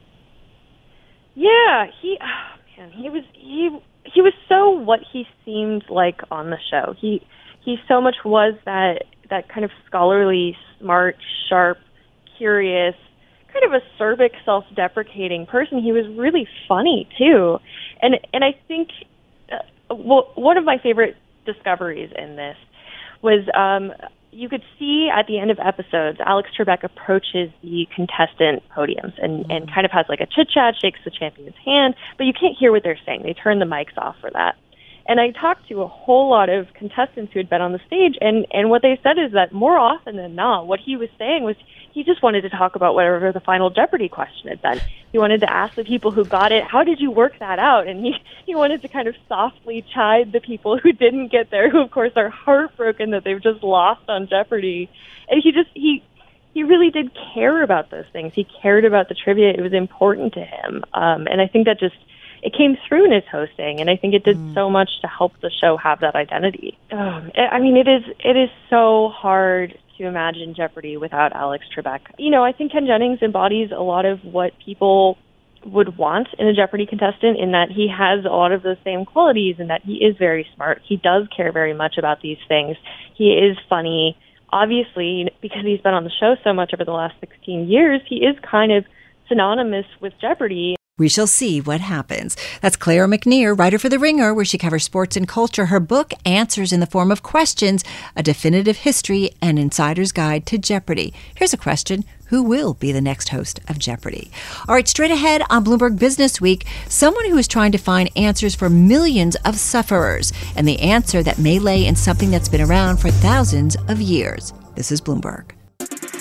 Yeah, he, oh man, he was, he, he was so what he seemed like on the show. He, he so much was that, that kind of scholarly, smart, sharp, curious, kind of acerbic, self-deprecating person. He was really funny too, and and I think uh, well, one of my favorite discoveries in this was um, you could see at the end of episodes, Alex Trebek approaches the contestant podiums and and kind of has like a chit chat, shakes the champion's hand, but you can't hear what they're saying. They turn the mics off for that. And I talked to a whole lot of contestants who had been on the stage, and, and what they said is that more often than not, what he was saying was he just wanted to talk about whatever the Final Jeopardy question had been. He wanted to ask the people who got it, how did you work that out? And he, he wanted to kind of softly chide the people who didn't get there, who, of course, are heartbroken that they've just lost on Jeopardy. And he just, he... He really did care about those things. He cared about the trivia. It was important to him. Um, and I think that just, it came through in his hosting, and I think it did mm. so much to help the show have that identity. Um, I mean, it is it is so hard to imagine Jeopardy without Alex Trebek. You know, I think Ken Jennings embodies a lot of what people would want in a Jeopardy contestant, in that he has a lot of those same qualities, and that he is very smart. He does care very much about these things. He is funny. Obviously, because he's been on the show so much over the last sixteen years, he is kind of synonymous with Jeopardy. We shall see what happens. That's Clara McNear, writer for The Ringer, where she covers sports and culture. Her book, Answers in the Form of Questions, A Definitive History and Insider's Guide to Jeopardy. Here's a question. Who will be the next host of Jeopardy? All right, straight ahead on Bloomberg Business Week, someone who is trying to find answers for millions of sufferers, and the answer that may lay in something that's been around for thousands of years. This is Bloomberg.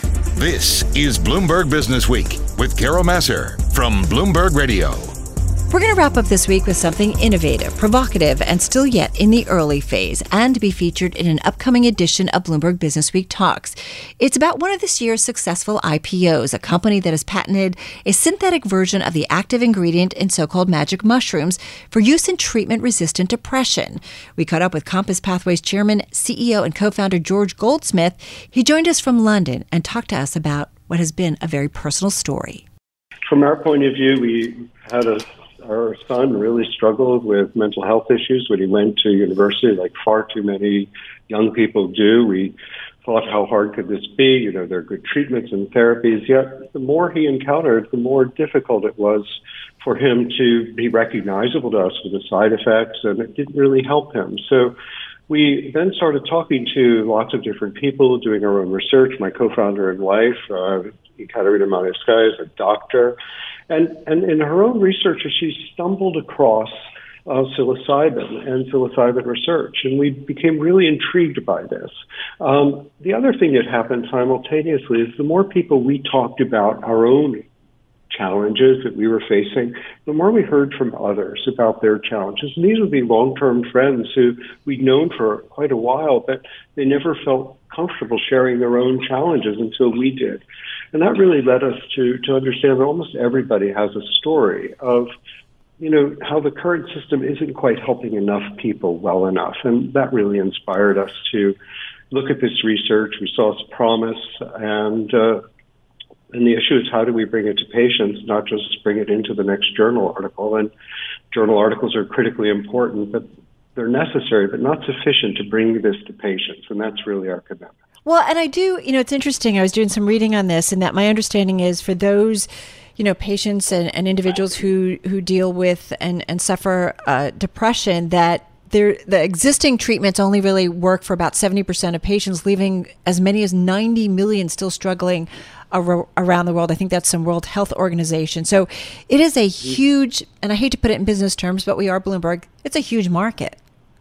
This is Bloomberg Business Week with Carol Massar from Bloomberg Radio. We're going to wrap up this week with something innovative, provocative, and still yet in the early phase, and to be featured in an upcoming edition of Bloomberg Businessweek Talks. It's about one of this year's successful I P Os, a company that has patented a synthetic version of the active ingredient in so-called magic mushrooms for use in treatment-resistant depression. We caught up with Compass Pathways Chairman, C E O, and co-founder George Goldsmith. He joined us from London and talked to us about what has been a very personal story. From our point of view, we had a Our son really struggled with mental health issues when he went to university, like far too many young people do. We thought, how hard could this be? You know, there are good treatments and therapies. Yet the more he encountered, the more difficult it was for him to be recognizable to us with the side effects, and it didn't really help him. So we then started talking to lots of different people, doing our own research. My co-founder and wife, uh, Katerina Manovskaya, is a doctor. And, and in her own research, she stumbled across uh, psilocybin and psilocybin research, and we became really intrigued by this. Um, the other thing that happened simultaneously is the more people we talked about our own challenges that we were facing, the more we heard from others about their challenges. And these would be long-term friends who we'd known for quite a while, but they never felt comfortable sharing their own challenges until we did. And that really led us to, to understand that almost everybody has a story of, you know, how the current system isn't quite helping enough people well enough. And that really inspired us to look at this research. We saw its promise, and uh, and the issue is, how do we bring it to patients, not just bring it into the next journal article? And journal articles are critically important, but they're necessary, but not sufficient to bring this to patients. And that's really our commitment. Well, and I do, you know, it's interesting. I was doing some reading on this, and that my understanding is for those, you know, patients and, and individuals who, who deal with and, and suffer uh, depression, that there, the existing treatments only really work for about seventy percent of patients, leaving as many as ninety million still struggling ar- around the world. I think that's some World Health Organization. So it is a huge, and I hate to put it in business terms, but we are Bloomberg, it's a huge market.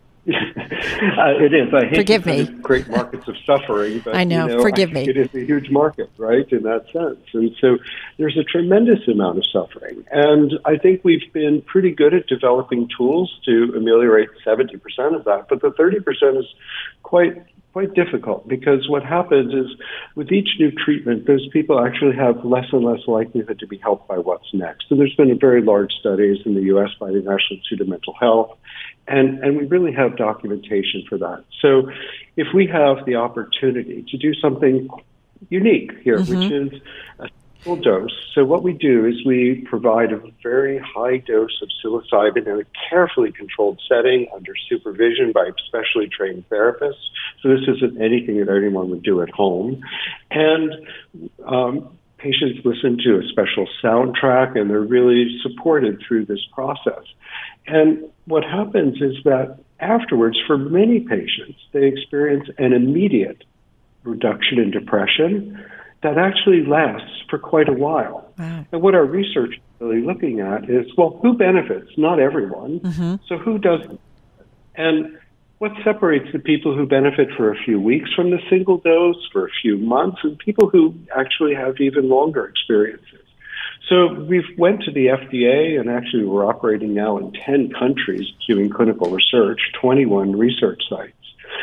Uh, it is. I hate Forgive to me. put great markets of suffering, but I know. You know, Forgive I me. It is a huge market, right, in that sense. And so there's a tremendous amount of suffering. And I think we've been pretty good at developing tools to ameliorate seventy percent of that. But the thirty percent is quite quite difficult, because what happens is with each new treatment, those people actually have less and less likelihood to be helped by what's next. And there's been a very large studies in the U S by the National Institute of Mental Health, and, and we really have documentation for that. So if we have the opportunity to do something unique here, mm-hmm. which is a full dose. So what we do is we provide a very high dose of psilocybin in a carefully controlled setting under supervision by specially trained therapists. So this isn't anything that anyone would do at home. And um, patients listen to a special soundtrack, and they're really supported through this process. And what happens is that afterwards, for many patients, they experience an immediate reduction in depression that actually lasts for quite a while. Wow. And what our research is really looking at is, well, who benefits? Not everyone. Mm-hmm. So who doesn't? And what separates the people who benefit for a few weeks from the single dose, for a few months, and people who actually have even longer experiences? So we've went to the F D A, and actually we're operating now in ten countries doing clinical research, twenty-one research sites.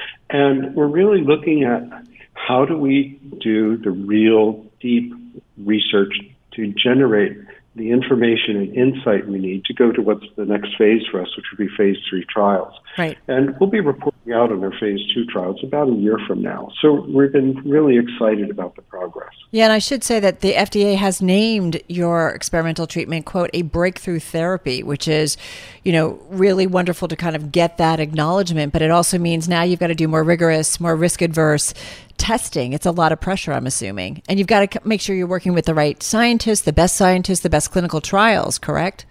And we're really looking at, how do we do the real deep research to generate the information and insight we need to go to what's the next phase for us, which would be phase three trials. Right. And we'll be reporting out on our phase two trials about a year from now. So we've been really excited about the progress. Yeah, and I should say that the F D A has named your experimental treatment, quote, a breakthrough therapy, which is, you know, really wonderful to kind of get that acknowledgement. But it also means now you've got to do more rigorous, more risk-adverse testing. It's a lot of pressure, I'm assuming. And you've got to make sure you're working with the right scientists, the best scientists, the best clinical trials, correct?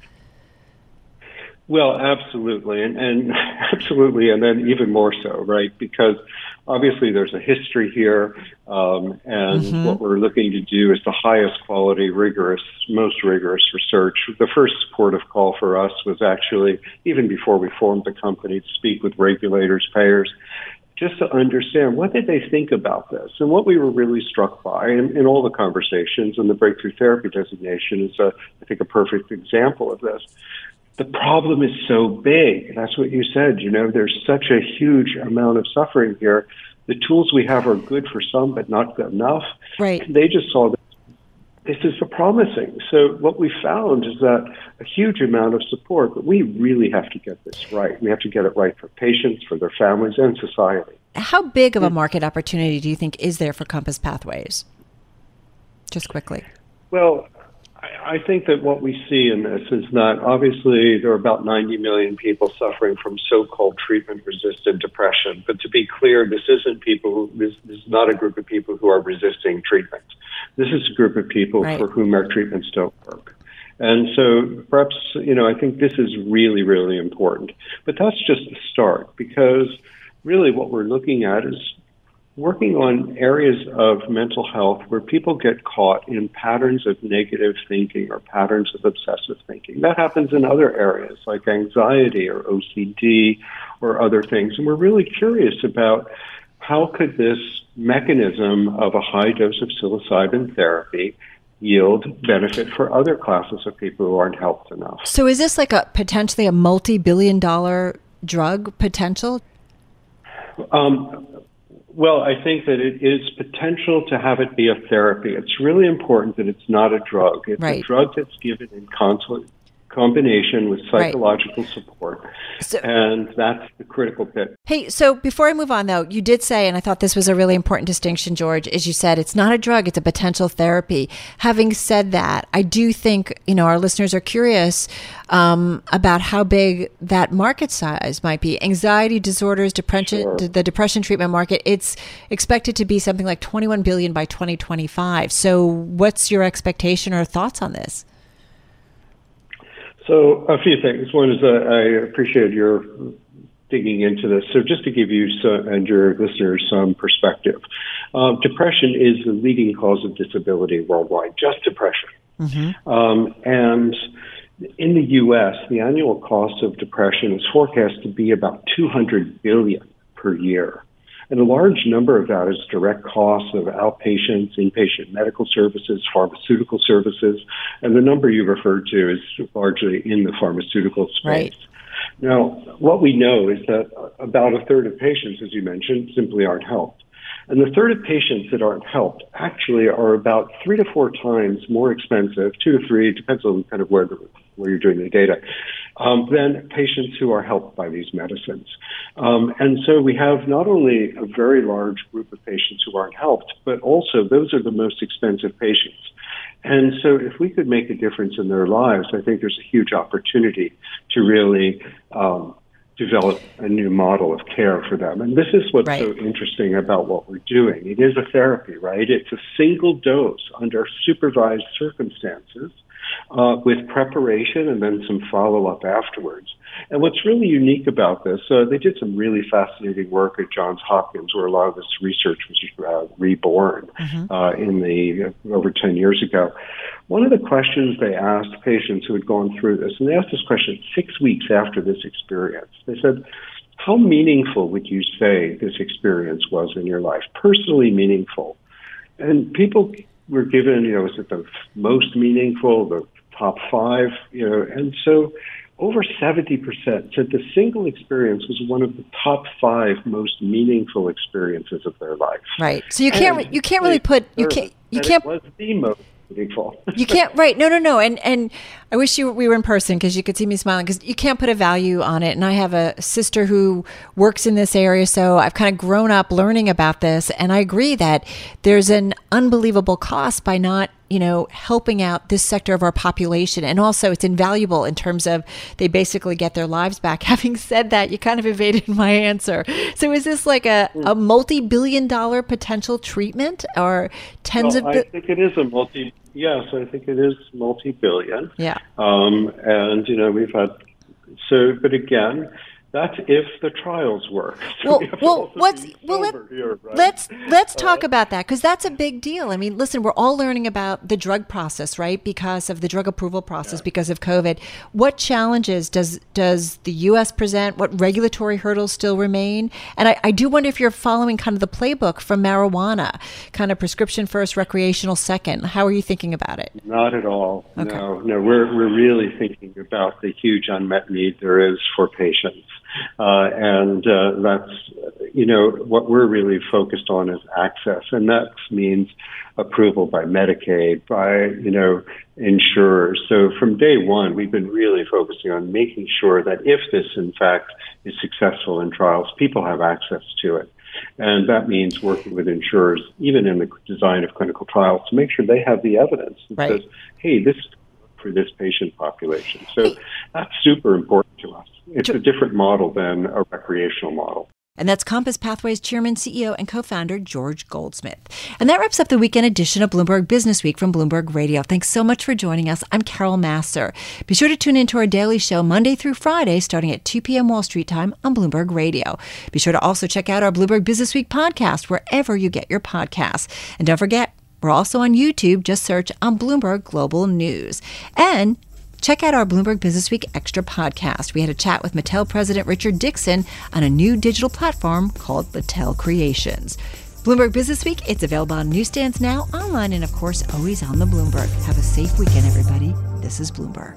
Well, absolutely. And, and absolutely. And then even more so, right? Because obviously there's a history here. Um, and mm-hmm. what we're looking to do is the highest quality, rigorous, most rigorous research. The first port of call for us was actually, even before we formed the company, to speak with regulators, payers, just to understand what did they think about this. And what we were really struck by in, in all the conversations, and the breakthrough therapy designation is, a, I think, a perfect example of this. the problem is so big. That's what you said. You know, there's such a huge amount of suffering here. The tools we have are good for some, but not good enough. Right. They just saw that this is promising. So what we found is that a huge amount of support, but we really have to get this right. We have to get it right for patients, for their families, and society. How big of a market opportunity do you think is there for Compass Pathways? Just quickly. Well, I think that what we see in this is that obviously there are about ninety million people suffering from so-called treatment-resistant depression. But to be clear, this isn't people who, this, this is not a group of people who are resisting treatment. This is a group of people right. for whom our treatments don't work. And so perhaps, you know, I think this is really, really important. But that's just the start, because really what we're looking at is working on areas of mental health where people get caught in patterns of negative thinking or patterns of obsessive thinking. That happens in other areas like anxiety or O C D or other things. And we're really curious about how could this mechanism of a high dose of psilocybin therapy yield benefit for other classes of people who aren't helped enough. So is this like a potentially a multi-billion dollar drug potential? Um, Well, I think that it is potential to have it be a therapy. It's really important that it's not a drug. It's right. a drug that's given in consult- combination with psychological right. support. So, and that's the critical bit. Hey, so before I move on, though, you did say, and I thought this was a really important distinction, George, is you said it's not a drug, it's a potential therapy. Having said that, I do think, you know, our listeners are curious um, about how big that market size might be. Anxiety disorders, depression, sure. the depression treatment market, it's expected to be something like twenty-one billion dollars by twenty twenty-five. So what's your expectation or thoughts on this? So a few things. One is that I appreciate your digging into this. So just to give you some, and your listeners some perspective, um, depression is the leading cause of disability worldwide, just depression. Mm-hmm. Um, and in the U S, the annual cost of depression is forecast to be about two hundred billion dollars per year. And a large number of that is direct costs of outpatients, inpatient medical services, pharmaceutical services, and the number you referred to is largely in the pharmaceutical space. Right. Now, what we know is that about a third of patients, as you mentioned, simply aren't helped. And the third of patients that aren't helped actually are about three to four times more expensive, two to three, it depends on kind of where, the, where you're doing the data, um, than patients who are helped by these medicines. Um, and so we have not only a very large group of patients who aren't helped, but also those are the most expensive patients. And so if we could make a difference in their lives, I think there's a huge opportunity to really um, develop a new model of care for them. And this is what's right. so interesting about what we're doing. It is a therapy, right? It's a single dose under supervised circumstances uh, with preparation and then some follow-up afterwards. And what's really unique about this, uh, they did some really fascinating work at Johns Hopkins where a lot of this research was uh, reborn mm-hmm. uh, in the uh, over ten years ago. One of the questions they asked patients who had gone through this, and they asked this question six weeks after this experience. They said, how meaningful would you say this experience was in your life? Personally meaningful. And people were given, you know, is it the most meaningful, the top five, you know, and so over seventy percent said the single experience was one of the top five most meaningful experiences of their life. Right. So you can't and you can't really put you can't you can't it was the most meaningful. You can't right. No, no, no. And and I wish you we were in person because you could see me smiling because you can't put a value on it. And I have a sister who works in this area, so I've kind of grown up learning about this. And I agree that there's an unbelievable cost by not, you know, helping out this sector of our population. And also it's invaluable in terms of they basically get their lives back. Having said that, you kind of evaded my answer. So is this like a, a multi-billion dollar potential treatment or tens well, of... Bi- I think it is a multi... Yes, I think it is multi-billion. Yeah. Um, and, you know, we've had... So, but again, That's if the trials work. So well, we well, what's well, let, here, right? let's let's talk uh, about that, because that's a big deal. I mean, listen, we're all learning about the drug process, right? Because of the drug approval process, yeah. because of COVID. What challenges does does the U S present? What regulatory hurdles still remain? And I, I do wonder if you're following kind of the playbook from marijuana, kind of prescription first, recreational second. How are you thinking about it? Not at all. Okay. No, no. We're we're really thinking about the huge unmet need there is for patients. Uh, and uh, that's, you know, what we're really focused on is access. And that means approval by Medicaid, by, you know, insurers. So from day one, we've been really focusing on making sure that if this, in fact, is successful in trials, people have access to it. And that means working with insurers, even in the design of clinical trials, to make sure they have the evidence that right. says, hey, this is for this patient population. So that's super important to us. It's a different model than a recreational model. And that's Compass Pathways Chairman, C E O, and co-founder George Goldsmith. And that wraps up the weekend edition of Bloomberg Business Week from Bloomberg Radio. Thanks so much for joining us. I'm Carol Massar. Be sure to tune into our daily show Monday through Friday, starting at two p.m. Wall Street time on Bloomberg Radio. Be sure to also check out our Bloomberg Business Week podcast wherever you get your podcasts. And don't forget, we're also on YouTube. Just search on Bloomberg Global News. And check out our Bloomberg Business Week Extra podcast. We had a chat with Mattel President Richard Dixon on a new digital platform called Mattel Creations. Bloomberg Business Week, it's available on newsstands now, online, and of course, always on the Bloomberg. Have a safe weekend, everybody. This is Bloomberg.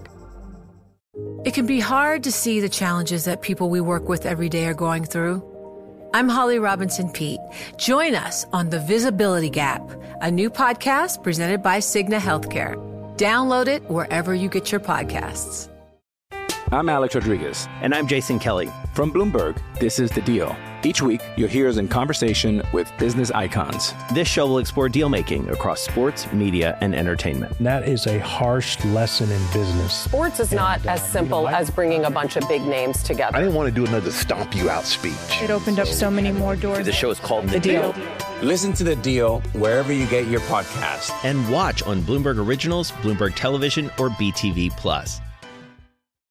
It can be hard to see the challenges that people we work with every day are going through. I'm Holly Robinson Peete. Join us on The Visibility Gap, a new podcast presented by Cigna Healthcare. Download it wherever you get your podcasts. I'm Alex Rodriguez. And I'm Jason Kelly. From Bloomberg, this is The Deal. Each week, you'll hear us in conversation with business icons. This show will explore deal-making across sports, media, and entertainment. That is a harsh lesson in business. Sports is not and, uh, as simple you know, I, as bringing a bunch of big names together. I didn't want to do another stomp you out speech. It opened up so many more doors. The show is called The, the Deal. Deal. Listen to The Deal wherever you get your podcast. And watch on Bloomberg Originals, Bloomberg Television, or B T V Plus.